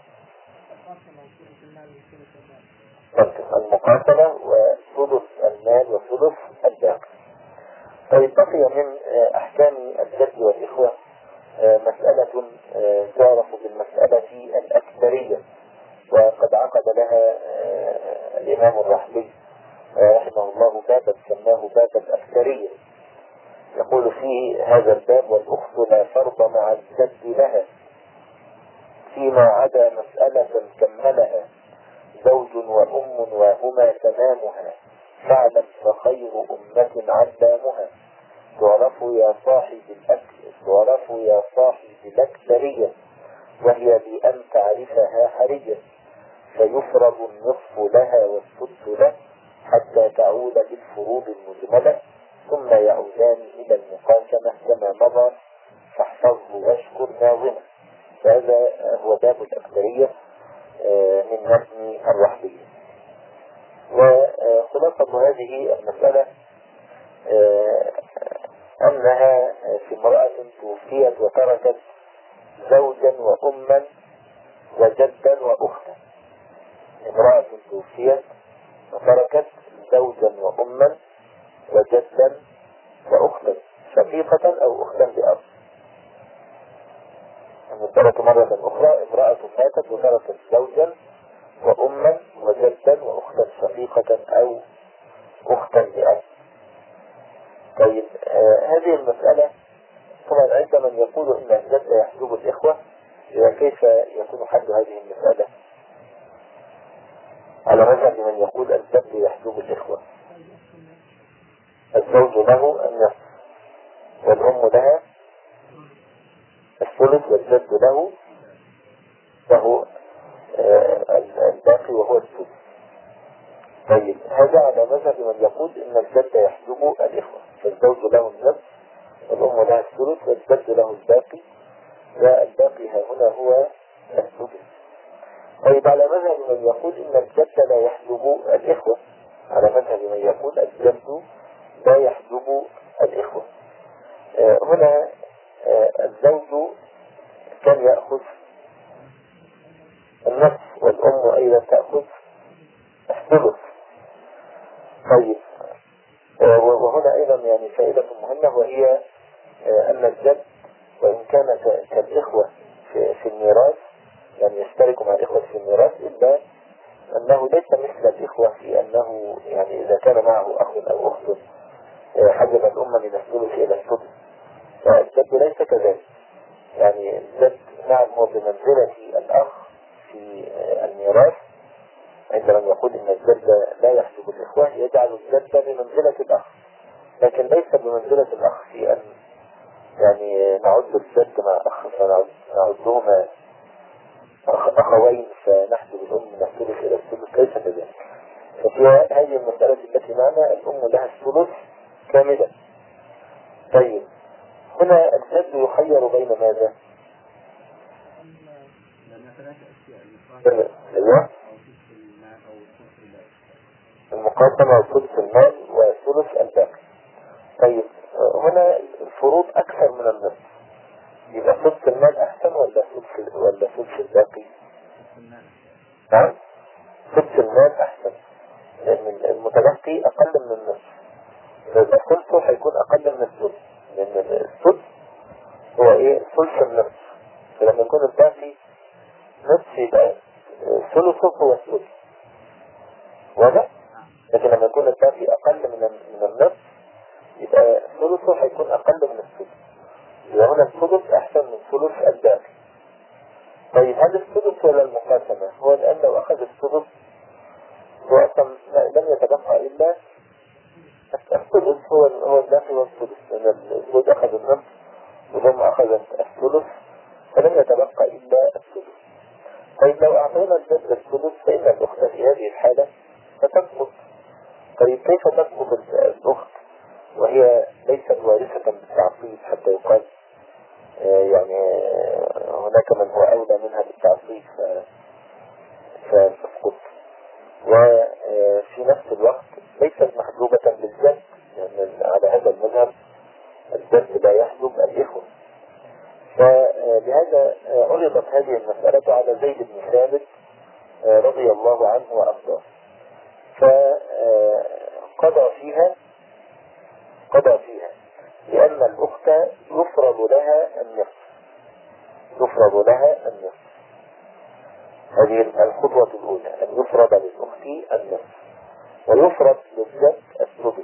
المقاسمة وثلث المال وثلث الباقي. طيب بقي من أحكام الجد والإخوة مسألة تعرف بالمسألة الأكثرية، وقد عقد لها الإمام الرحبي رحمه الله بابا سماه باب الأكثرية. يقول فيه هذا الباب: والأخت لا فرض مع الجد لها فيما عدا مسألة كملها زوج وأم وهما تمامها، فاعلم فخير أمة علامها، تعرف يا صاحب الأكل تعرف يا صاحب الأكثرية، وهي بأن تعرفها حرية، فيفرض النصف لها والسدس له حتى تعود بالفروض المجملة، ثم يعودان إلى المقاسمة كما مضى، فاحفظه واشكر ناظمه. فهذا هو باب الأكثرية من متن الرحبية. وخلاصة هذه المسألة أنها في امرأة توفيت وتركت زوجا وأما وجدا وأختا. امرأة توفيت وتركت زوجا وأما وجدا وأختا شقيقة أو أختا بأب. نذكرت مرة أخرى: امرأة ماتت وتركت زوجا وأما وجدا وأختا شقيقة أو أختا بأب. طيب آه هذه المسألة طبعا عند من يقول إن الجد يحجب الإخوة، كيف يكون حل هذه المسألة؟ على مذهب من يقول الجد يحجب الإخوة: الزوج له النصف والأم لها الثلث والجد له وهو آه الباقي وهو الثلث. طيب هذا على مذهب من يقول إن الجد يحجب الإخوة، فالزوج له النصف والأم لها الثلث والجد له الباقي، والباقي ها هنا هو الثلث. طيب على مذهب من يقول إن الجد لا يحجب الإخوة، على مذهب من يقول الجد لا يحجب الإخوة. آه هنا آه الزوج كان يأخذ النصف والأم أيضا تأخذ الثلث. طيب آه وهنا أيضا يعني فائدة مهمة، وهي آه أن الجد وإن كان كالإخوة في, في الميراث يعني يشترك مع الإخوة في الميراث، إلا أنه ليس مثل الإخوة في أنه يعني إذا كان معه أخ أو أخت حجب الأمة من الثلث إلى السدس، فالجد ليس كذلك. يعني الجد نعم هو بمنزلة الأخ في الميراث، عندما يقول إن الجد لا يحجب الإخوة يجعل الجد بمنزلة الأخ، لكن ليس بمنزلة الأخ في أن يعني نعد الجد مع أخ فنعدهما أخوين فنحجب الأم من الثلث إلى الثلث، ليس كذلك. ففي هذه المسألة التي معنا الأم لها الثلث كاملا. طيب هنا الجد يخير بين ماذا؟ ايوه المقاسمة وثلث المال وثلث الباقي. طيب هنا الفروض أكثر من النصف، يبقى ثلث المال أحسن ولا ثلث ولا ثلث الباقي؟ نعم ثلث المال أحسن، لأن المتبقي أقل من النصف، فإذا ثلثه هيكون أقل من الثلث، لأن السدس هو إيه؟ ثلث النصف. فلما يكون الباقي نصف يبقى ثلثه هو السدس. واضح؟ لكن لما يكون الباقي أقل من من النصف يبقى ثلثه هيكون أقل من السدس. يبقى هنا السدس أحسن من ثلث الباقي. طيب هل السدس ولا المقاسمة؟ هو الآن لو أخذ السدس هو أصلا لم يتبقى إلا السدس، هو هو الباقي والسدس، لأن الزوج أخذ النصف والأم أخذت الثلث فلم يتبقى إلا السدس. طيب لو أعطينا الجد السدس فإن الأخت في هذه الحالة فتسقط. طيب كيف تسقط الأخت وهي ليست وارثة بالتعصيب حتى يقال آه يعني آه هناك من هو أولى منها بالتعصيب فتسقط، وفي نفس الوقت ليست محجوبة بالجد، يعني على هذا المذهب الجد لا يحجب الإخوة. فلهذا عرضت هذه المسألة على زيد بن ثابت رضي الله عنه وأرضاه، فقضى فيها قضى فيها لأن الأخت يفرض لها النصف يفرض لها النصف هذه الخطوة الأولى، أن يفرض للأخت النصف ويفرض للجد السدس.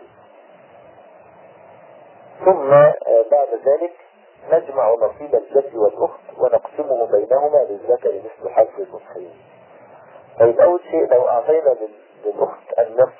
ثم بعد ذلك نجمع نصيب الجد والأخت ونقسمه بينهما للذكر مثل حظ الأنثيين. طيب أول شيء لو أعطينا للأخت النصف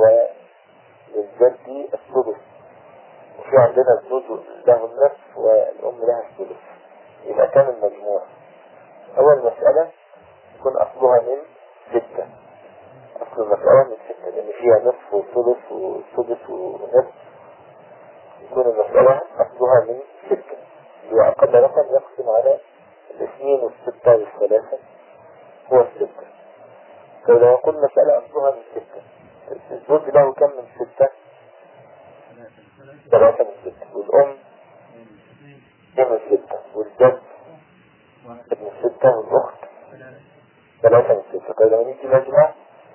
وللجد السدس، وفي عندنا الزوج له النصف والأم لها السدس، يبقى كان المجموع أول مسألة يكون أصلها من ستة. أصل المسألة من ستة لأن فيها نصف وثلث وسدس ونصف، يكون المسألة أصلها من ستة، وأقل رقم يقسم على الاثنين والستة والثلاثة هو الستة. فلو يقول مسألة أصلها من ستة، الزوج له كم من ستة؟ ثلاثة من ستة، والأم اثنين من ستة، والجد من ستة، والأخت ثلاثة من ستة. طيب لما نيجي نجمع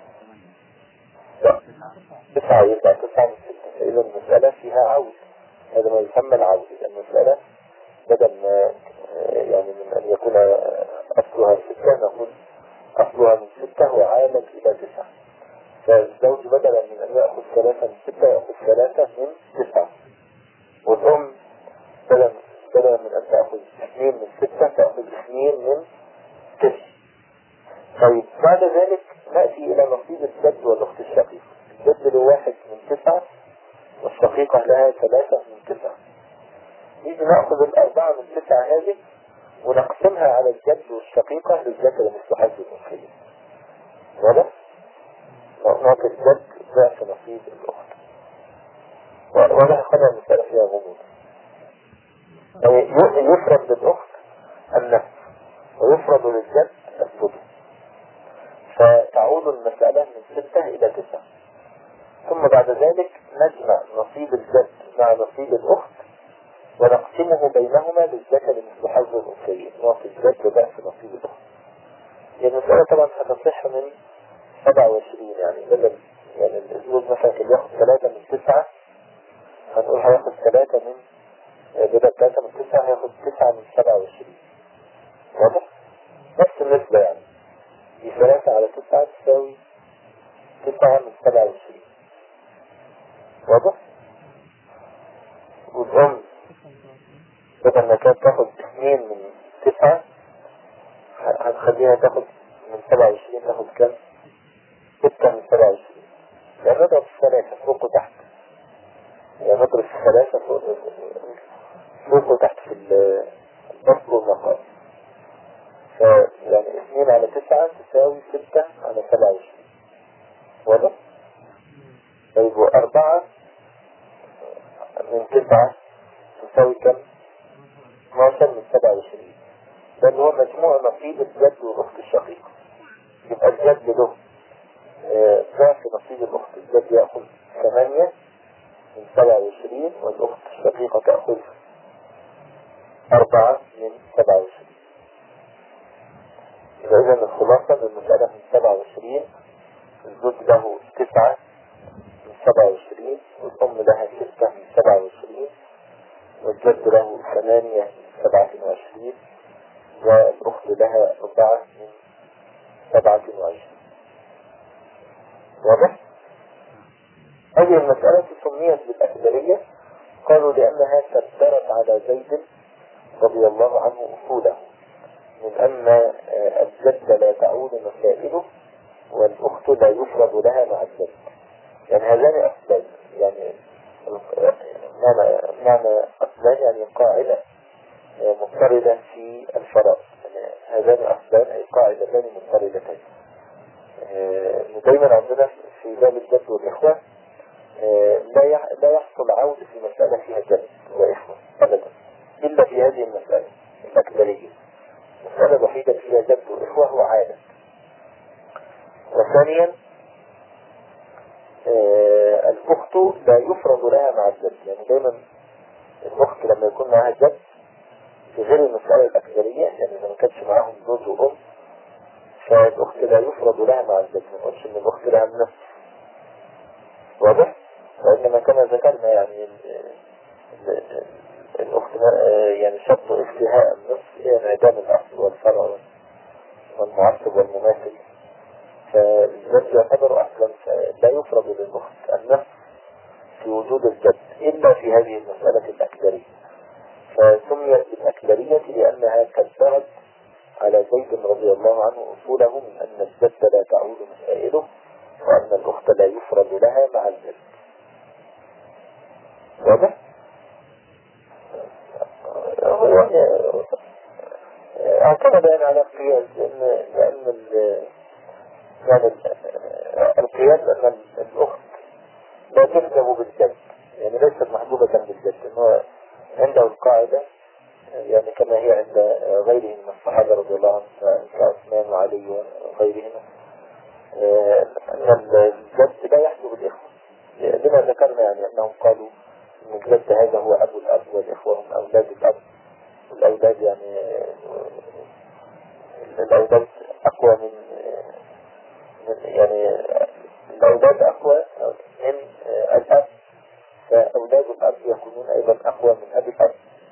تسعة يبقى تسعة من ستة، فإذا المسألة فيها عوض، هذا ما يسمى العوض. المسألة بدل ما يعني من أن يكون أصلها ستة نقول أصلها من ستة وعامل إلى تسعة، فالزوج بدلا من أن يأخذ ثلاثة من ستة يأخذ ثلاثة من تسعة، والأم بدلا بدلا من أن تأخذ اثنين من ستة تأخذ اثنين من تسعة. طيب بعد ذلك نأتي إلى نصيب الجد والأخت الشقيقة. الجد له واحد من تسعة والشقيقة لها ثلاثة من تسعة. نيجي نأخذ الأربعة من تسعة هذه ونقسمها على الجد والشقيقة للذكر مثل حظ الأنثيين. واضح؟ نعطي الجد ضعف نصيب الأخت. واضح خلال المسألة فيها غموض. يفرض للأخت النصف ويفرض للجد السدس، فتعود المسألة من ستة إلى تسعة. ثم بعد ذلك نجمع نصيب الجد مع نصيب الأخت ونقسمه بينهما للذكر مثل حظ الأنثيين، نعطي الجد ضعف نصيب الأخت. يعني المسألة طبعا هتصح من سبعة وعشرين، يعني بدل يعني الزوج مثلا كان ياخد ثلاثة من تسعة هنقول هياخد ثلاثة من بدل ثلاثة من تسعة هياخد تسعة من سبعة وعشرين. واضح؟ نفس النسبة يعني دي ثلاثة على تسعة تساوي تسعة من سبعة وعشرين. واضح؟ والأم بدل ما كانت تاخد اثنين من تسعة هنخليها تاخد من سبعة وعشرين تاخد كم؟ ستة من سبعة وعشرين. يعني نضرب الثلاثة فوق وتحت، يعني نضرب الثلاثة فوق فوق وتحت في البسط والمقام، فيعني اثنين على تسعة تساوي ستة على سبعة وعشرين. واضح؟ طيب وأربعة من تسعة تساوي كم؟ اثناشر من سبعة وعشرين. ده اللي هو مجموع نصيب الجد والأخت الشقيقة. يبقى الجد له ضعف نصيب الأخت، الجد يأخذ ثمانية من سبعة وعشرين والأخت الشقيقة تأخذ أربعة من سبعة وعشرين. إذا إذن الخلاصة للمسألة من سبعة وعشرين الزوج له تسعة من سبعة وعشرين والأم لها ستة من سبعة وعشرين والجد له ثمانية سبعة وعشرين، والأخت لها أربعة من سبعة وعشرين. واضح؟ هذه المسألة سميت بالأكبرية، قالوا لأنها كبرت على زيد رضي الله عنه أصوله، من أن الجد لا تعود مسائله والأخت لا يفرض لها مع الجد. يعني هذان أصلان، يعني معنى معنى أصلان يعني قاعدة مضطردة في الفرائض. يعني هذان أصلان أي قاعدتان مضطردتين. دايما عندنا في باب الجد والإخوة لا لا يحصل عود في مسألة فيها جد وإخوة أبدا، إلا في هذه المسألة الأكبرية. المسألة الوحيدة فيها جد وإخوة هو عادة. وثانيا آه الأخت لا يفرض لها مع الجد. يعني دايما الأخت لما يكون معها جد في غير المسألة الأكبرية، يعني إذا ما كانش معاهم زوج وأم، فالأخت لا يفرض لها مع الجد. ما نقولش إن الأخت لها النصف، واضح؟ وإنما كما ذكرنا يعني الأخت يعني شرط افتهاء النصف هي انعدام الأصل والفرع والمعصب والمماثل، فالجد يعتبر أصلا لا يفرض للأخت النصف في وجود الجد إلا في هذه المسألة الأكبرية. فسميت بالأكبرية لأنها كبرت على زيد رضي الله عنه أصوله من أن الجد لا تعود مسائله وأن الأخت لا يفرض لها مع الجد. واضح؟ اعتمد يعني على القياس، لأن لأن يعني القياس أن الأخت لا تلزم بالجد، يعني ليست محبوبة بالجد، إنه عنده القاعدة يعني كما هي عند غيرهم من الصحابة رضي الله عنهم كعثمان وعلي وغيرهم، أن الجد لا يحجب الإخوة، لما ذكرنا يعني أنهم قالوا أن الجد هذا هو أبو الأب والإخوة هم أولاد الأب، الأولاد يعني الأولاد أقوى من يعني الأولاد أقوى من الأب، فأولاد الأب يكونون أيضا أقوى من أبي الأب،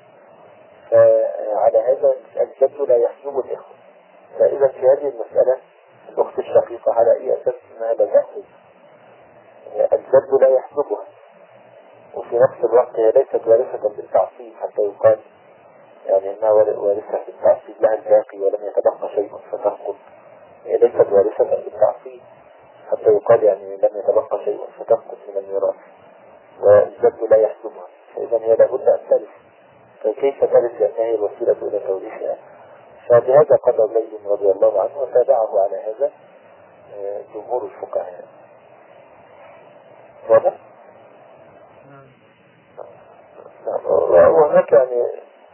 فعلى هذا الجد لا يحجب الإخوة. فإذا في هذه المسألة الأخت الشقيقة على أي أساس أنها لا تأخذ؟ الجد لا يحجبها، وفي نفس الوقت هي ليست وارثة بالتعصيب حتى يقال يعني أنها وارثة بالتعصيب لها الباقي ولم يتبقى شيء فتسقط. هي ليست وارثة بالتعصيب حتى يقال يعني لم يتبقى شيء فتسقط من الميراث، والجد لا يحجبها، فإذا هي لابد أن ترث. فكيف ترث لأنها هي الوسيلة إلى توريثها؟ فبهذا قضى زيد رضي الله عنه، وتابعه على هذا جمهور الفقهاء. واضح؟ وهناك يعني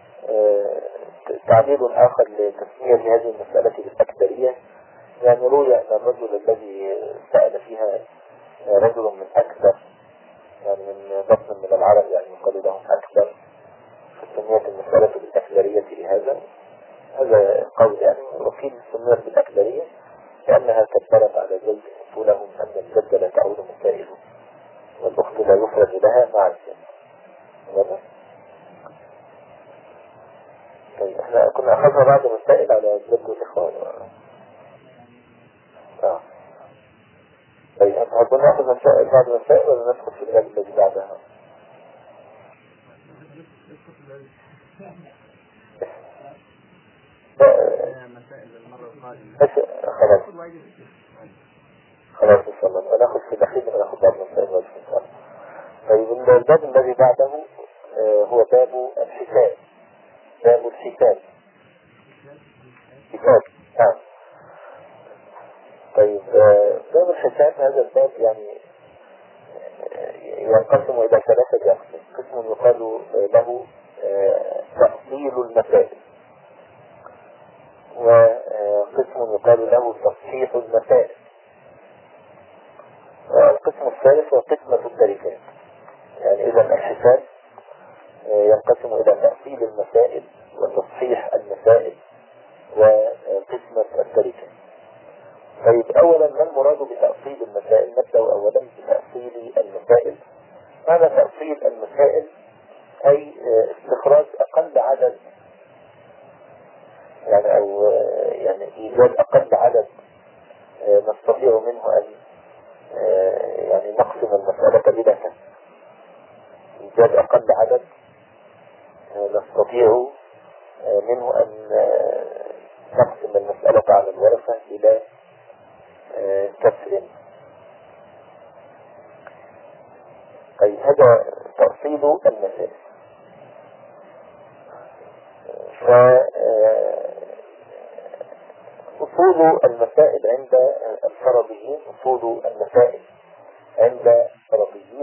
تعليل آخر لتسمية هذه المسألة بالأكبرية. يعني روي أن الرجل الذي سأل فيها رجل من أكبر، يعني من بطن من العرب، يعني يقال لهم أكبر، فسميت المسألة بالأكبرية لهذا. هذا قول يعني وكيل سميت بالأكبرية لأنها كبرت على زيد أصوله من أن الجد لا تعود مسائله والأخت لا يفرد لها مع الجد. واضح؟ طيب احنا كنا أخذنا بعض مسائل على الجد والإخوان. اه طيب احنا كنا نأخذ مسائل بعض مسائل ولا ندخل في الباب الذي بعدها؟ بس خلاص خلاص ان شاء الله ناخذ في الاخير وناخذ بعض المسائل واجب ان شاء الله. طيب الباب الذي بعده آه هو باب الحساب. باب الحساب حساب آه. طيب آه باب الحساب هذا الباب يعني آه ينقسم الى ثلاثة اقسام. قسم يقال له آه تأصيل المسائل، وقسم يقال له تصحيح المسائل، والقسم الثالث هو قسمة التركات. يعني إذا الحساب ينقسم إلى تأصيل المسائل وتصحيح المسائل وقسمة التركات. طيب أولا ما المراد بتأصيل المسائل؟ نبدأ أولا بتأصيل المسائل. معنى تأصيل المسائل أي استخراج أقل عدد يعني أو يعني إيجاد أقل عدد نستطيع منه أن يعني نقسم المسألة بلا شك. إيجاد أقل عدد نستطيع منه أن نقسم المسألة على الورثة بلا كسر. طيب هذا تأصيل المسائل. فأصول المسائل عند الفرضيين أصول المسائل عند الفرضيين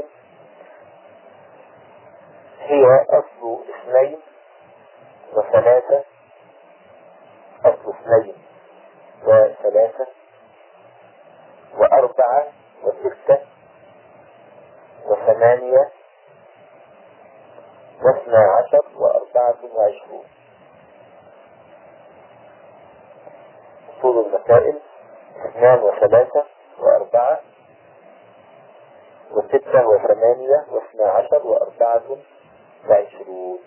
هي أصل اثنين وثلاثة، أصل اثنين وثلاثة وأربعة وستة وثمانية واثنى عشر وأربعة وعشرون. أصول المسائل اثنان وثلاثة وأربعة وستة وثمانية واثنى عشر وأربعة وعشرون.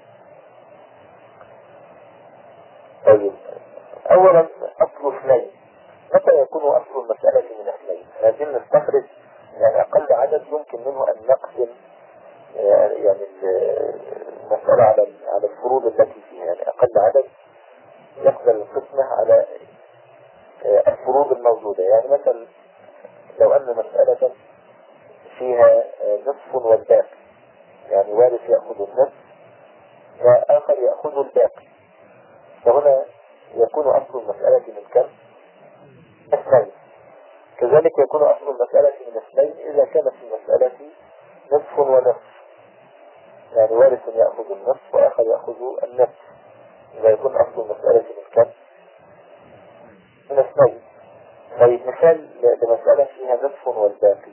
طيب أولا أصل اثنين، متى يكون أصل المسألة من اثنين؟ لازم نستخرج يعني أقل عدد يمكن منه أن نقسم يعني المسألة على على الفروض التي فيها، يعني أقل عدد يقبل القسمة على الفروض الموجودة. يعني مثلا لو أن مسألة فيها نصف والباقي، يعني وارث يأخذ النصف وآخر يأخذ الباقي، فهنا يكون أصل المسألة من كم؟ اثنين. كذلك يكون أصل المسألة من اثنين إذا كانت المسألة نصف ونصف، يعني وارث يأخذ النصف وآخر يأخذ النصف، إذا يكون أصل المسألة من كم؟ من اثنين. طيب مثال لمسألة فيها نصف والباقي،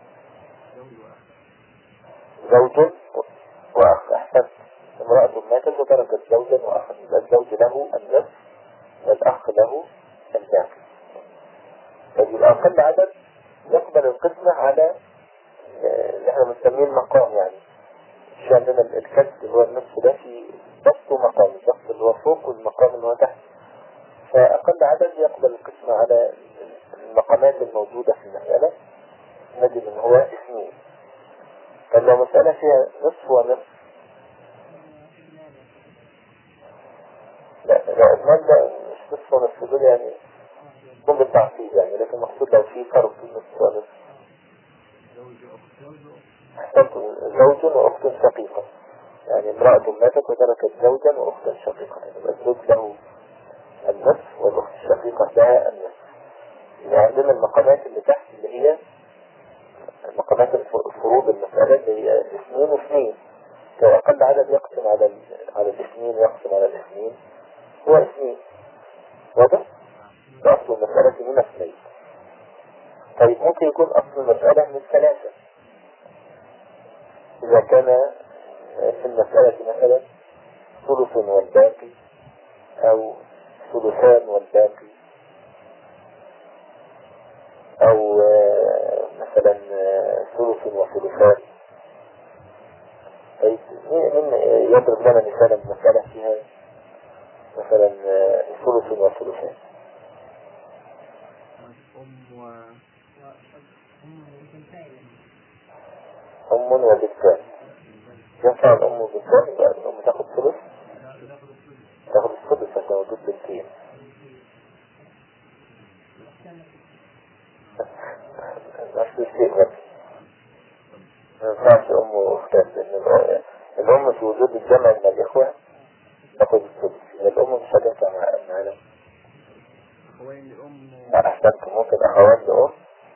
زوج وأخ. أحسنت، امرأة ماتت وتركت زوجا وأخا، الزوج له النصف والأخ له الباقي. طيب أقل عدد يقبل القسمة على اللي احنا بنسميه المقام، يعني في عندنا الكسب اللي هو النصف ده في ضبط ومقام، الضبط اللي هو فوق والمقام اللي هو تحت، فأقل عدد يقبل القسمة على المقامات الموجودة في المسألة نجد ان هو اثنين. طب لو مسألة فيها نصف ونصف، لا لا اثنان ده مش نصف ونصف، دول يعني ضمن التعصيب يعني، لكن المقصود لو في فرق في نصف ونصف. زوج وأخت شقيقة، يعني امرأة ماتت وتركت زوجا وأختا شقيقة، يعني الزوج له النصف والأخت الشقيقة لها النصف. يعني عندنا المقامات اللي تحت اللي هي مقامات الفروض المسألة اللي هي اثنين واثنين، لو أقل عدد يقسم على على الاثنين يقسم على الاثنين هو اثنين، واضح؟ أصل المسألة من اثنين. طيب ممكن يكون أصل المسألة من ثلاثة، إذا كان في المسألة مثلا ثلث والباقي أو ثلثان والباقي أو مثلا ثلث وثلثان. طيب من يضرب لنا مثالا مسألة فيها مثلا ثلث وثلثان؟ أم وبنتان. ينفع الأم وبنتان؟ يبقى الأم تاخد ثلث، تاخد الثلث عشان وجود بنتين. نفس الشيء بس ما ينفعش أم وأختان، لأن الأم في وجود الجمع من الإخوة تاخد الثلث، الأم مش هتنفع معنا. أخوين لأم أحسنت، ممكن أخوان لأم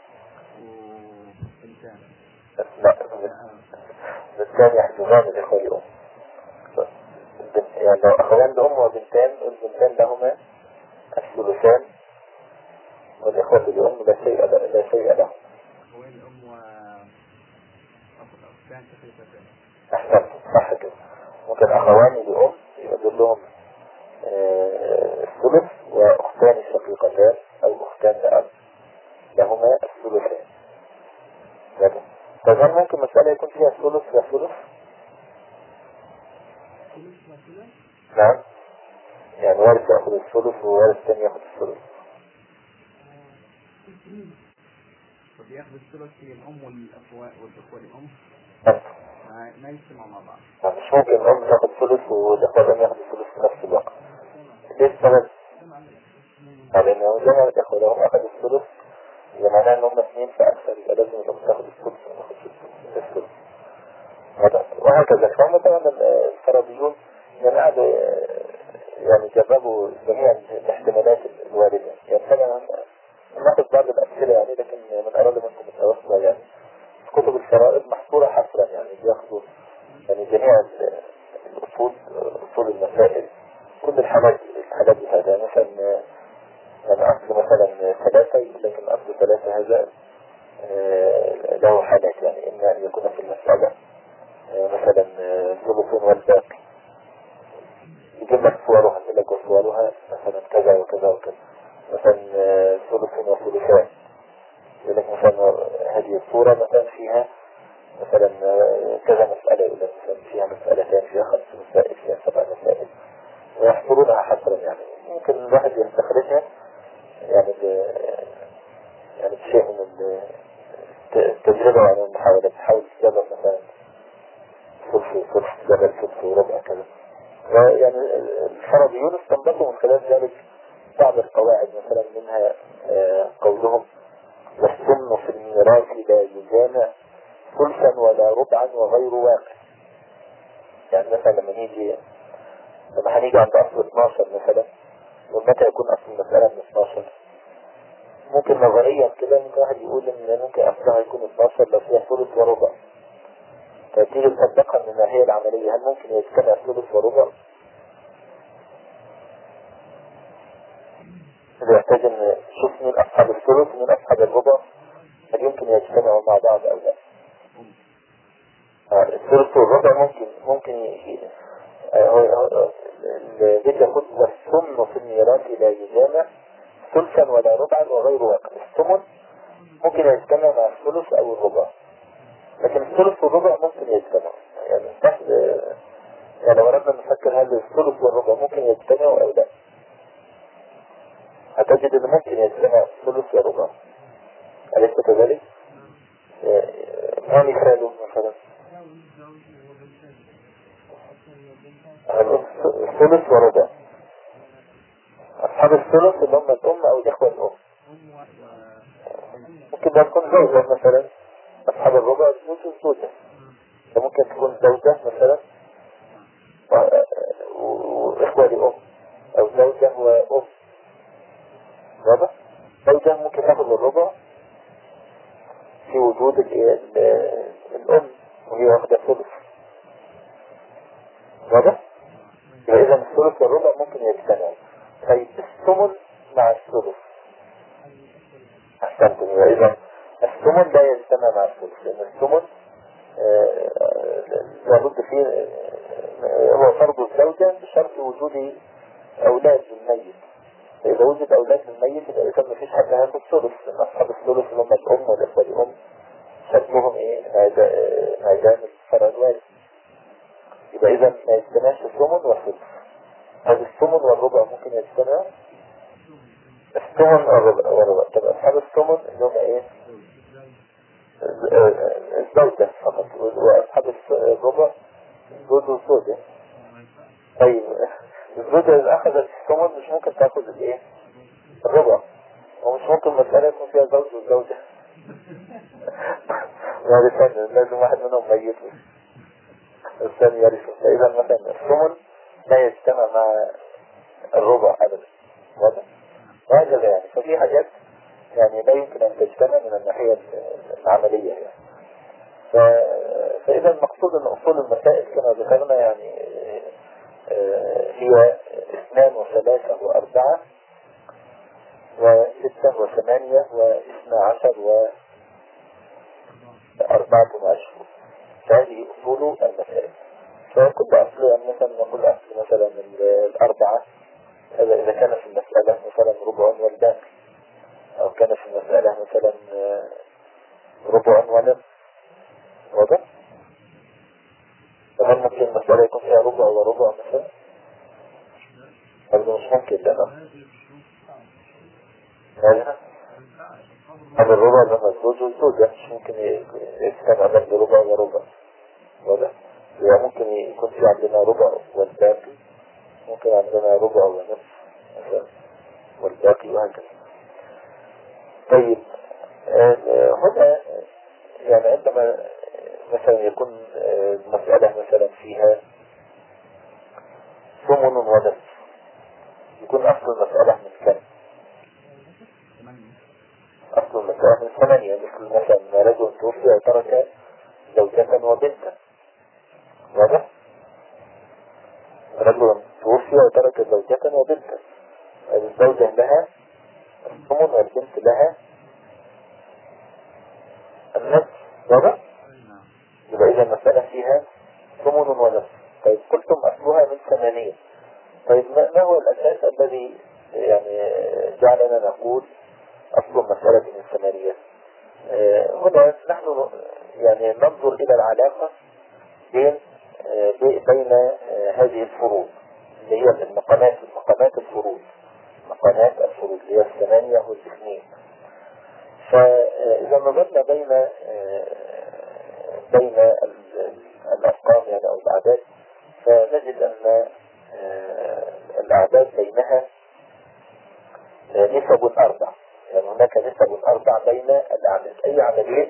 وبنتان. لا بالتالي يحجبان الإخوة لأم، يعني لو أخوان لأم وبنتان البنتان لهما الثلثان والإخوة لأم لا شيء لا شيء لهم. أخوين لأم وأختان شقيقتان. أحسنت، صح كده. ممكن أخوان لأم يقول لهم الثلث وأختان الشقيقتان أو أختان لأب لهما الثلثان. طيب ممكن مسألة يكون فيها ثلث وثلث نعم، يعني وارث يأخذ الثلث ووارث ثاني يأخذ الثلث. فبياخد الثلث هي الأم والأخوة والأخوة الأم نعم. ما ما يجتمعوا مع بعض. يعني مش ممكن الأم تاخد ثلث والأخوة الأم ياخد الثلث في نفس الوقت. ليه السبب؟ لأنه زي ما الأخوة لو هم أخذوا الثلث إذا معناه إن هم اثنين فأكثر يبقى لازم الأم تاخد الثلث وما تاخدش الثلث. وهكذا. فهم طبعا الفرضيون يعني قعدوا يعني جربوا جميع الاحتمالات الواردة. يعني طبعا ناخذ بعض الأمثلة يعني، لكن من أراد منكم التوسع يعني كتب الفرائض محصورة حصرا، يعني بياخذوا يعني جميع الأصول، أصول المسائل، كل الحالات الحالات بهذا. مثلا يعني أصل مثلا ثلاثة، لكن أصل ثلاثة هذا له حالات، يعني إما أن يكون في المسألة مثلا ثلث والباقي، يجيب لك صورها، يقول لك وصورها مثلا كذا وكذا وكذا، مثلا ثلث وثلثان، يقول لك مثلا هذه الصورة مثلا فيها مثلا كذا مسألة، يقول لك مثلا فيها مسألتان، فيها خمس مسائل، فيها سبع مسائل، ويحصرونها حصرا. يعني ممكن الواحد يستخرجها يعني ب يعني بشيء من التجربة، يعني المحاولة، تحاول تجرب مثلا ثلث ثلث جبل ثلث وربع كذا. يعني الفرضيون استنبطوا من خلال ذلك بعض القواعد، مثلا منها قولهم والسن في الميراث لا يجامع ثلثا ولا ربعا وغير واقع. يعني مثلا لما نيجي لما هنيجي عند أصل اثناشر مثلا، ومتى يكون أصل المسألة من اثناشر؟ ممكن نظريا كده ممكن واحد يقول إن ممكن أصلها يكون اثناشر لو فيها ثلث وربع. فتيجي تطبقها من الناحية العملية، هل ممكن يجتمع ثلث وربع؟ إذا يحتاج أن شوف مين أصحاب الثلث ومين أصحاب الربع، هل يمكن يجتمعوا مع بعض أو لا؟ آه الثلث والربع ممكن ممكن ي... آه البيت يقول والثمن في الميراث لا يجامع ثلثا ولا ربعا وغير واقع. الثمن ممكن يجتمع مع الثلث أو الربع، لكن الثلث والربع ممكن يجتمع. يعني يعني لو أردنا نفكر هل الثلث والربع ممكن يجتمعوا أو لا، هتجد أنه ممكن يجتمع الثلث والربع. أليس كذلك؟ ما مثاله مثلا الثلث وربع، أصحاب الثلث اللي هم الأم أو الإخوة الأم، ممكن ده تكون زوجة مثلا. أصحاب الربع زوجة زوجة، ممكن تكون زوجة مثلا وإخوة لأم، أو زوجة وأم. واضح؟ زوجة ممكن تاخد الربع في وجود الأم وهي واخدة ثلث. واضح؟ إذا الثلث والربع ممكن يجتمعوا. طيب الثمن مع الثلث، أحسنتم. إذا الثمن لا يجتمع مع الثلث، لأن الثمن لابد فيه هو فرض الزوجة بشرط وجود أولاد للميت. فإذا وجد أولاد للميت يبقى إذا ما فيش حد هياخد ثلث، لأن أصحاب الثلث اللي هم الأم والإخوة الأم شكلهم إيه؟ عدام الفرع الوارث. يبقى إذا ما يجتمعش الثمن والثلث. هذا الثمن والربع ممكن يجتمع. الثمن والربع والربع طب أصحاب الثمن اللي هم إيه؟ الزوجة فقط، وأصحاب الربع زوج وزوجة. طيب الزوجة إذا أخذت الثمن مش ممكن تأخذ الإيه؟ الربع، ومش ممكن مسألة يكون فيها زوج وزوجة. يعني لازم واحد منهم ميت الثاني يرثه. فإذا مثلا الثمن لا يجتمع مع الربع أبدا. واضح؟ وهكذا يعني. ففي حاجات يعني لا يمكن أن تجتمع من الناحية العملية يعني. ف... فإذا المقصود أن أصول المسائل كما ذكرنا يعني هي اثنان وثلاثة وأربعة وستة وثمانية واثنى عشر وأربعة وعشرون. فهذه أصول المسائل. فكل أصل يعني مثلا نقول أصل مثلا الأربعة، هذا إذا كان في المسألة مثلا ربع والباقي، أو كان في المسألة مثلا ربع ونصف. واضح؟ فهل ممكن المسألة يكون فيها فيها ربع وربع مثلا؟ برضه مش ممكن ده لا. هذا هذا الربع لما الزوج والزوج مش ممكن يجتمع برضه ربع وربع. واضح؟ يعني ممكن يكون في عندنا ربع والباقي، ممكن عندنا ربع ونصف مثلا والباقي وهكذا. طيب هنا يعني عندما مثلا يكون المسألة مثلا فيها ثمن ونصف، يكون أصل المسألة من كم؟ أصل المسألة من ثمانية، مثل مثلا رجل توفي وترك زوجة وبنتا. واضح؟ رجل توفي وترك زوجة وبنتا، الزوجة لها الثمن والبنت لها النصف. واضح؟ يبقى إذا المسألة فيها ثمن ونصف. طيب قلتم أصلها من ثمانية. طيب ما هو الأساس الذي يعني جعلنا نقول أصل المسألة من ثمانية؟ آه هنا نحن يعني ننظر إلى العلاقة بين آه بين آه هذه الفروض اللي هي المقامات مقامات الفروض مقامات الفروض اللي هي الثمانية والاثنين. فإذا نظرنا بين آه بين الأرقام يعني أو الأعداد، فنجد أن الأعداد بينها نسب أربع. يعني هناك نسب أربع بين الأعداد. أي عددين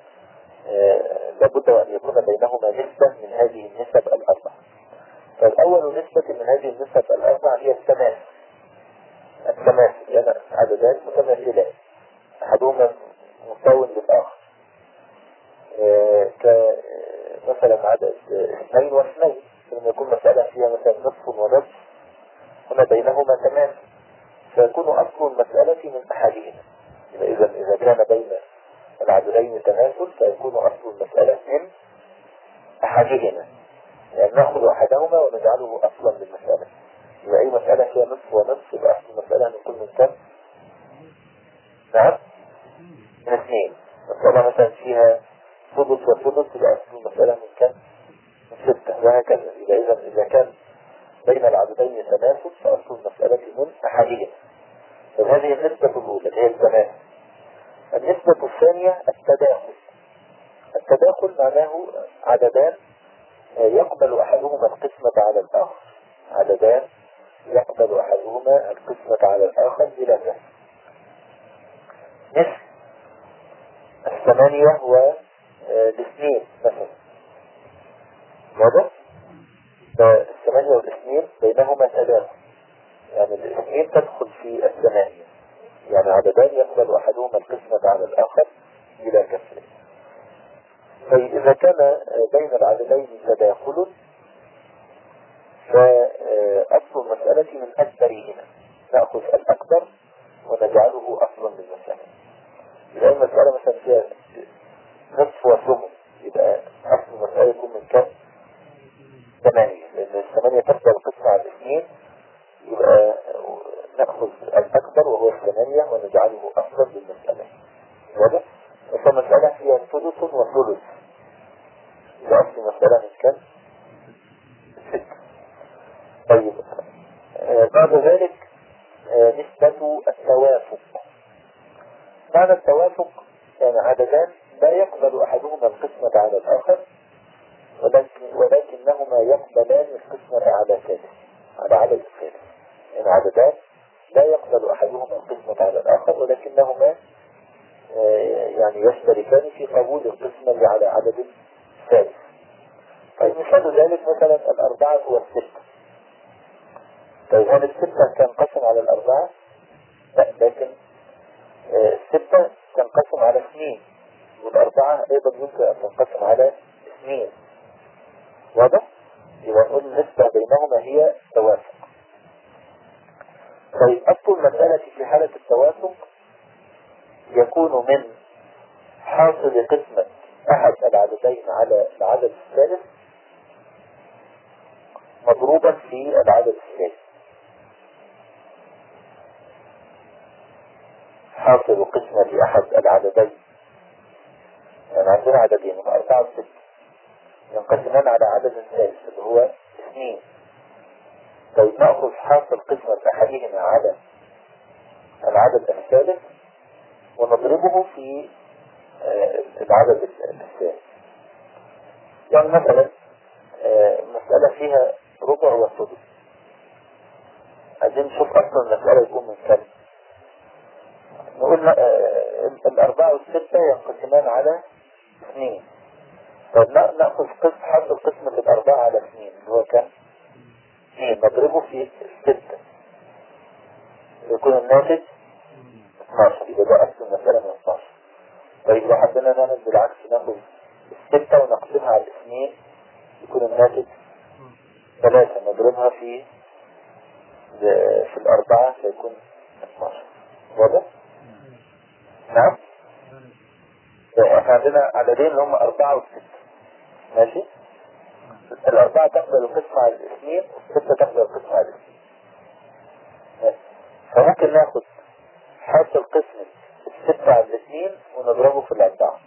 لابد أن يكون بينهما نسبة من هذه النسب الأربع. فالأول نسبة من هذه النسب الأربع هي التماثل. التماثل يعني عددان متماثلان أحدهما مساو للآخر، كمثلا عدد اثنين واثنين، لما يكون مسألة فيها مثلا نصف ونصف هنا بينهما تماثل، فيكون أصل المسألة من أحدهما. إذا إذا كان بين العددين تماثل فيكون أصل المسألة من أحدهما، يعني نأخذ أحدهما ونجعله أصلا للمسألة. إذا أي مسألة فيها نصف ونصف يبقى أصل المسألة من كل من كم؟ نعم؟ من اثنين. مسألة مثلا فيها سدس وسدس يبقى أصل المسألة من كم؟ من ستة، وهكذا. إذا إذا إذا كان بين العددين تماثل فأصل المسألة من أحدهما. فهذه النسبة الأولى اللي هي التماثل. النسبة الثانية التداخل. التداخل معناه عددان يقبل أحدهما القسمة على الآخر، عددان يقبل أحدهما القسمة على الآخر بلا جهل. مثل الثمانية والاثنين مثلا. واضح؟ فالثمانية والاثنين بينهما تداخل، يعني الاثنين تدخل في الثمانية، يعني عددان يقبل أحدهما القسمة على الآخر بلا كسر. فإذا كان بين العددين تداخل فأصل المسألة من أكبرهما، نأخذ الأكبر ونجعله أصلا للمسألة. إذا المسألة مثلا فيها نصف وثمن يبقى أصل المسألة يكون من كم؟ ثمانية، لأن الثمانية تقبل القسمة على الاثنين، يبقى نأخذ الأكبر وهو الثمانية ونجعله أصلا للمسألة. واضح؟ فالمسألة فيها ثلث وثلث، يبقى أصل المسألة من كم؟ ستة. طيب آه بعد ذلك آه نسبة التوافق. معنى التوافق يعني عددان لا يقبل أحدهما القسمة على الآخر، ولكن ولكنهما يقبلان القسمة على ثالث، على عدد الثالث. يعني عددان لا يقبل أحدهما القسمة على الآخر ولكنهما آه يعني يشتركان في قبول القسمة على عدد ثالث. طيب مثال ذلك مثلا الأربعة والستة. طيب هل الستة تنقسم على الأربعة؟ لا، لكن آه الستة تنقسم على اثنين، والأربعة أيضا يمكن أن تنقسم على اثنين. واضح؟ يبقى نقول النسبة بينهما هي توافق. طيب أصل المسألة في حالة التوافق يكون من حاصل قسمة أحد العددين على العدد الثالث مضروبا في العدد الثالث. حاصل قسمة أحد العددين، يعني عندنا عددين من أربعة وستة ينقسمان على عدد ثالث اللي هو اثنين. طيب نأخذ حاصل قسمة أحدهما على العدد الثالث ونضربه في آه العدد الثالث. يعني مثلا آه مسألة فيها ربع وسدس، عايزين نشوف أصلا المسألة يكون من كم. نقول آه الأربعة والستة ينقسمان على اثنين. طيب نأخذ قسم حاصل قسمة الأربعة على اثنين اللي هو كم؟ اثنين، نضربه في الستة يكون الناتج اثناشر. يبقى ده أصل المسألة من اثناشر. طيب لو حبينا نعمل بالعكس، ناخذ الستة ونقسمها على الاثنين يكون الناتج ثلاثة، نضربها في في الأربعة فيكون اثناشر. واضح؟ نعم؟ احنا عندنا عددين اللي هم أربعة وستة. ماشي؟ الأربعة تقبل القسمة على الاثنين والستة تقبل القسمة على الاثنين. فممكن ناخد حاصل قسمة الستة على الاثنين ونضربه في الأربعة.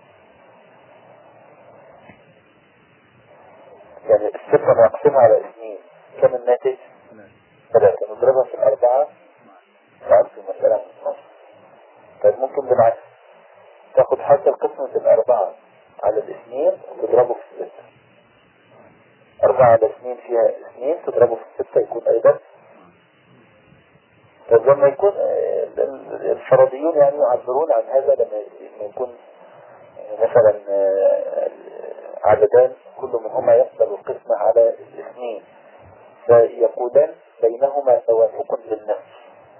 يعني الستة نقسمها على اثنين كم الناتج؟ ثلاثة، نضربها في الأربعة تعرف المسألة من اثناشر. طيب ممكن بالعكس تاخد حاصل قسمة الأربعة على الاثنين وتضربه في الستة. أربعة على اثنين فيها اثنين، تضربه في الستة يكون أيضا. طيب لما يكون الفرضيون يعني يعبرون عن هذا لما يكون مثلا عددان كل منهما يقبل القسمة على الاثنين فيقولان بينهما توافق بالنفس.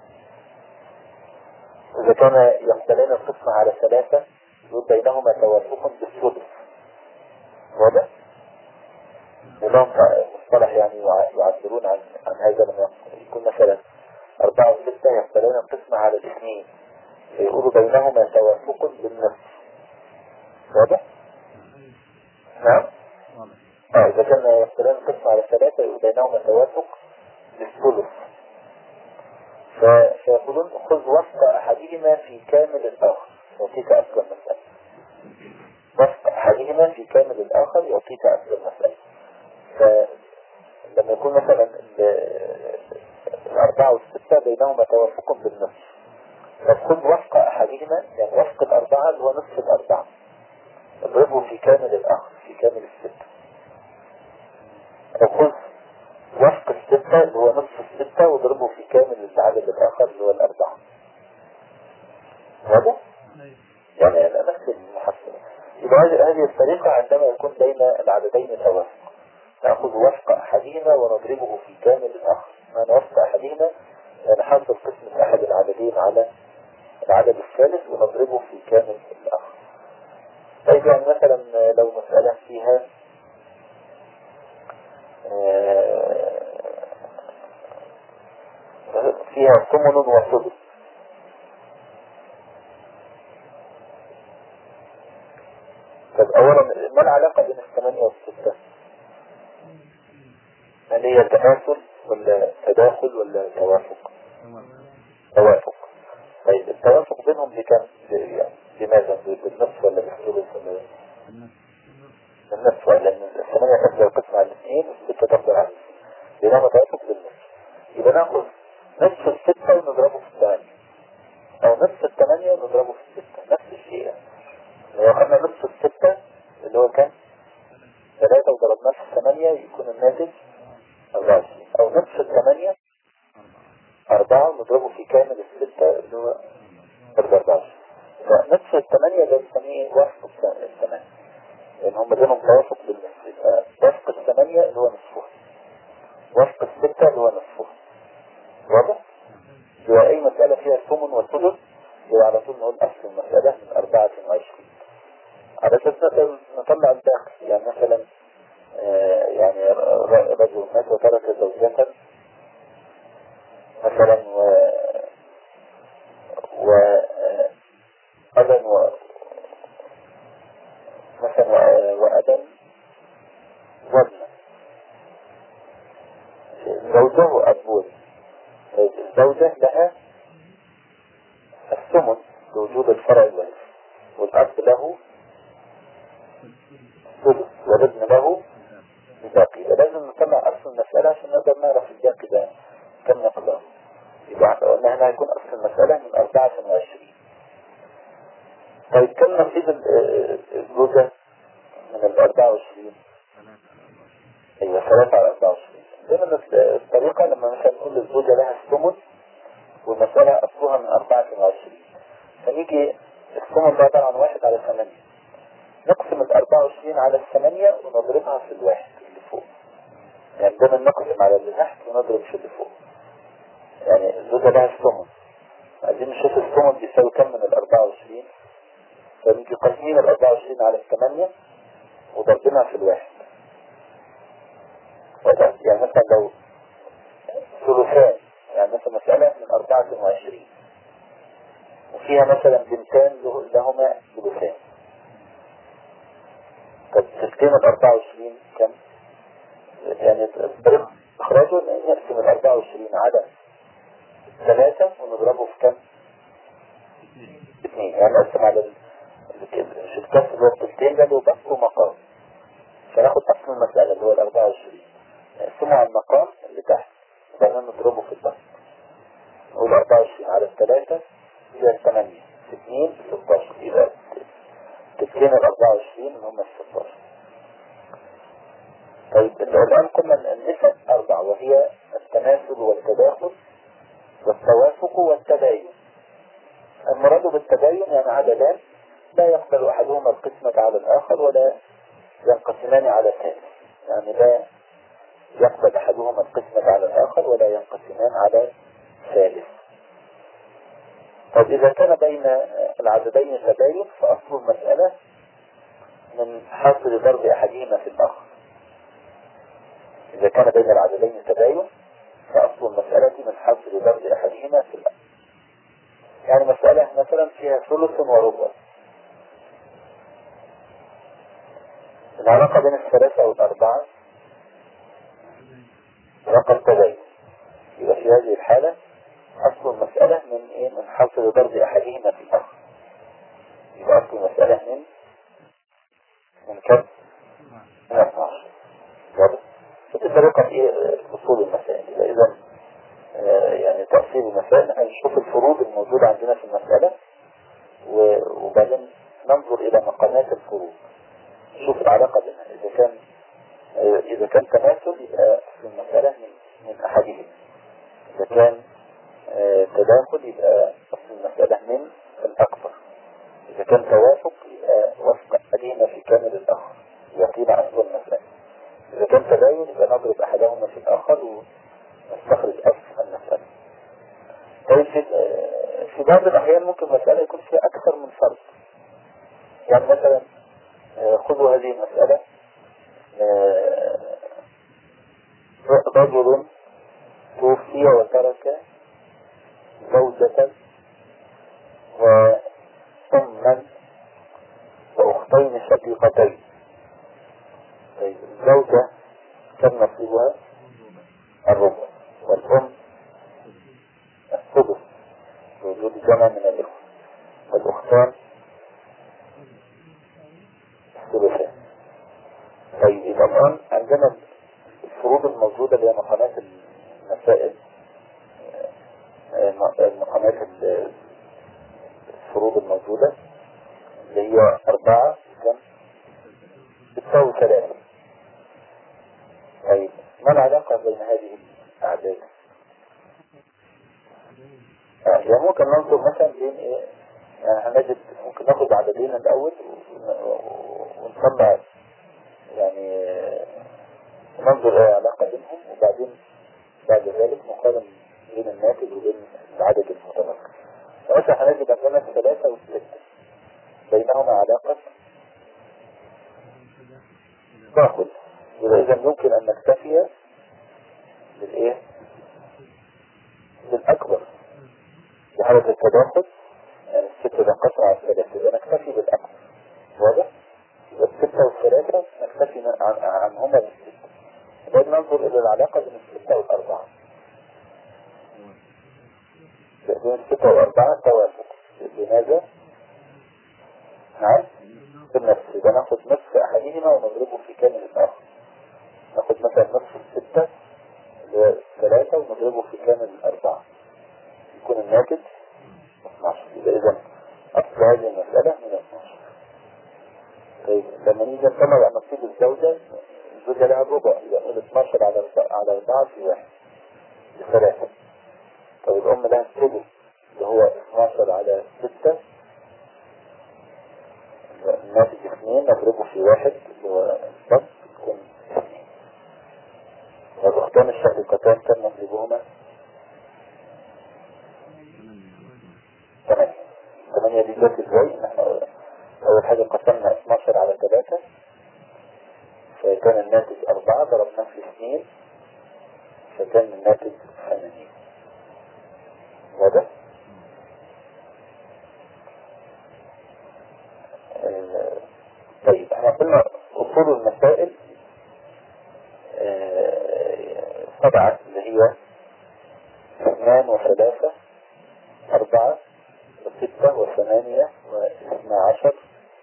إذا كان يقبلان القسمة على ثلاثة يقول بينهما توافق بالثلث. واضح؟ ولهم مصطلح يعني يعبرون عن عن هذا لما يكون مثلا أربعة وستة يقبلان القسمة على الاثنين فيقولوا بينهما توافق بالنفس. واضح؟ نعم؟ اه إذا كان يقبلان القسمة على ثلاثة يقول بينهما توافق بالثلث. فيقولون خذ وفق أحدهما في كامل الآخر يعطيك أصل المسألة. وفق أحدهما في كامل الآخر يعطيك أصل المسألة. فلما يكون مثلا الأربعة والستة بينهما توافق بالنصف، فخذ وفق أحدهما يعني وفق الأربعة اللي هو نصف الأربعة اضربه في كامل الآخر في كامل الستة. أو خذ وفق الستة اللي هو نصف الستة واضربه في كامل العدد الآخر اللي هو الأربعة. واضح؟ يعني أنا نفس المحصلة. يبقى هذه الطريقة عندما يكون بين العددين توافق نأخذ وفق أحدهما ونضربه في كامل الآخر. معنى وفق أحدهما يعني حاصل قسمة أحد العددين على العدد الثالث ونضربه في كامل الآخر. طيب يعني مثلا لو مسألة فيها فيها ثمن وسدس. طب أولا ما العلاقة بين الثمانية والستة؟ هل هي تماثل ولا تداخل ولا توافق؟ توافق. طيب التوافق بينهم بكم؟ يعني بماذا؟ بالنصف ولا بالثلث ولا بالنصف؟ لأن الثمانية تقدر القسم على الاثنين والستة تقدر على الاثنين بينما توافق بالنصف. يبقى ناخذ نصف الستة ونضربه في الثمانية أو نصف الثمانية ونضربه في الستة نفس الشيء. يعني لو أخذنا نصف الستة اللي هو كان ثلاثة وضربناه في الثمانية يكون الناتج أربعة وعشرين. أو نصف الثمانية أربعة ونضربه في كامل الستة اللي هو أربعة وعشرين. فنصف الثمانية ده بنسميه وفق الثمانية لأن هم بينهم توافق بالنصف. وفق الثمانية اللي هو نصفها وفق الستة اللي هو نصفها. واضح؟ يبقى أي مسألة فيها ثمن وسدس يبقى على طول نقول أصل المسألة من أربعة وعشرين على أساس نطلع الداخل. يعني مثلا آه يعني رجل مات وترك زوجة مثلا و و أبا و مثلا وأبا وابنة زوجه وأبوه. الزوجة لها الثمن لوجود الفرع الوارث والأب له ثلث والابن له الباقي. لازم نطلع أصل المسألة عشان نقدر نعرف الباقي ده كم نقدر. يبقى احنا قلنا هنا هيكون أصل المسألة من أربعة وعشرين. طيب كم نصيب الجزء من الأربعة وعشرين؟ أيوة ثلاثة على أربعة وعشرين. دايما الطريقة لما مثلا نقول الزوجة لها الثمن والمسألة أصلها من أربعة وعشرين، فنيجي الثمن ده عبارة عن واحد على ثمانية، نقسم الأربعة وعشرين على الثمانية ونضربها في الواحد اللي فوق. يعني دايما نقسم على اللي تحت ونضرب في اللي فوق. يعني الزوجة لها الثمن، عايزين نشوف الثمن بيساوي كم من الأربعة وعشرين، فنيجي قسمين الأربعة وعشرين على الثمانية وضربنا في الواحد. يعني مثلا لو ثلثان، يعني مثلا مسألة من أربعة وعشرين وفيها مثلا بنتان لهما ثلثان، طب تسكين الأربعة وعشرين كم؟ يعني إخراجه نقسم الأربعة وعشرين على ثلاثة ونضربه في كم؟ اثنين. يعني نقسم على الشتكات اللي هو التسكين ده له بسط ومقام، فناخد أصل المسألة اللي هو الأربعة وعشرين نقسمه على المقام اللي تحت وبعدين نضربه في البسط. نقول أربعة وعشرين على الثلاثة يبقى ثمانية في اثنين ستاشر، يبقى تسكين الأربعة وعشرين اللي هم ستاشر. طيب الآن كنا النسب أربعة، وهي التماثل والتداخل والتوافق والتباين. المراد بالتباين يعني عددان لا يقبل أحدهما القسمة على الآخر ولا ينقسمان على ثالث، يعني لا يقبل أحدهما القسمة على الآخر ولا ينقسمان على ثالث. طب إذا كان بين العددين تباين فأصل المسألة من حاصل ضرب أحدهما في الآخر. إذا كان بين العددين تباين فأصل المسألة من حاصل ضرب أحدهما في الآخر. يعني مسألة مثلا فيها ثلث وربع، العلاقة بين الثلاثة والأربعة علاقة تباين، يبقى في هذه الحالة أصل المسألة من إيه؟ من حاصل ضرب أحدهما في الآخر. يبقى أصل المسألة من من كم؟ من اثناشر. واضح؟ فالطريقة في أصول المسائل. إذا آه يعني تأصيل المسائل هنشوف الفروض الموجودة عندنا في المسألة وبعدين ننظر إلى مقامات الفروض، نشوف العلاقة بينها. إذا كان آه إذا كان تماثل يبقى أصل المسألة من من أحدهما، إذا كان آه تداخل يبقى أصل المسألة من الأكبر، إذا كان توافق يبقى وفق أحدهما في كامل الآخر يقيم أصل المسألة، إذا كان تباين يبقى نضرب أحدهما في الآخر ونستخرج أصل المسألة. طيب في, في بعض الأحيان ممكن مسألة يكون فيها أكثر من فرد. يعني مثلا خذوا هذه المسألة، رجل توفي وترك زوجة وأما وأختين شقيقتين. طيب الزوجة كم نصيبها؟ الربع، والأم السدس وجود جمع من الإخوة، والأختان الثلثان. طيب إذا الآن عندنا الفروض الموجودة اللي هي مقامات المسائل، مقامات الفروض الموجودة اللي هي أربعة كم؟ بتساوي ثلاثة. طيب ما العلاقة بين هذه الأعداد؟ آه يعني ممكن ننظر مثلا بين إيه؟ يعني هنجد ممكن ناخد عددين الأول ونطلع يعني ننظر ايه علاقة بينهم، وبعدين بعد ذلك نقارن بين الناتج وبين العدد المتبقي. فمثلا هنجد عندنا ثلاثة وستة بينهما علاقة تأخذ، إذا يمكن أن نكتفي بالإيه؟ بالأكبر بحالة التداخل. يعني الستة تنقسم على الثلاثة، إذا نكتفي بالأكبر. واضح؟ الستة والثلاثة نكتفي عن عنهما بالستة. بعد ننظر إلى العلاقة بين الستة والأربعة. بين الستة والأربعة توافق. لماذا؟ نعم؟ بالنفس. إذا نأخذ نفس أحدهما ونضربه في كامل الآخر. طيب لما نيجي نطلع على نصيب الزوجة، الزوجة لها ربع، يقول اتناشر على على أربعة في واحد بثلاثة. طيب الأم لها الثلث اللي هو اتناشر على ستة، الناتج اثنين نضربه في واحد اللي هو بس يكون اثنين. والأختان الشقيقتان كم نضربهما؟ ثمانية. ثمانية دي جت ازاي؟ نحن أول حاجة قسمنا اتناشر على ثلاثة، فكان الناتج أربعة، ضربناه في اثنين فكان الناتج ثمانية. واضح؟ آه طيب احنا قلنا أصول المسائل آه سبعة، اللي هي اثنان وثلاثة أربعة وستة وثمانية واثنى عشر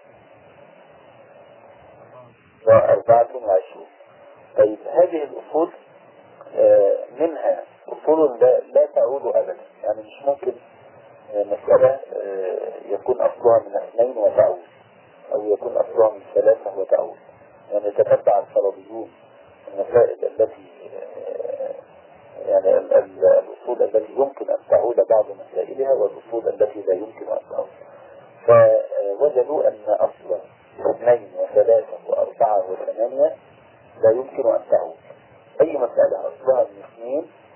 وأربعة وعشرون. طيب هذه الأصول آه منها أصول لا, لا تعود أبدا، يعني مش ممكن آه مسألة آه يكون أصلها من اثنين وتعود، أو يكون أصلها من ثلاثة وتعود. يعني تتبع الفرضيون المسائل التي آه يعني ال ال الأصول التي يمكن أن تعود بعض مسائلها والأصول التي لا يمكن أن تعود، فوجدوا أن أصل اثنين وثلاثة وأربعة وثمانية لا يمكن أن تعود. أي مسألة أصلها من اثنين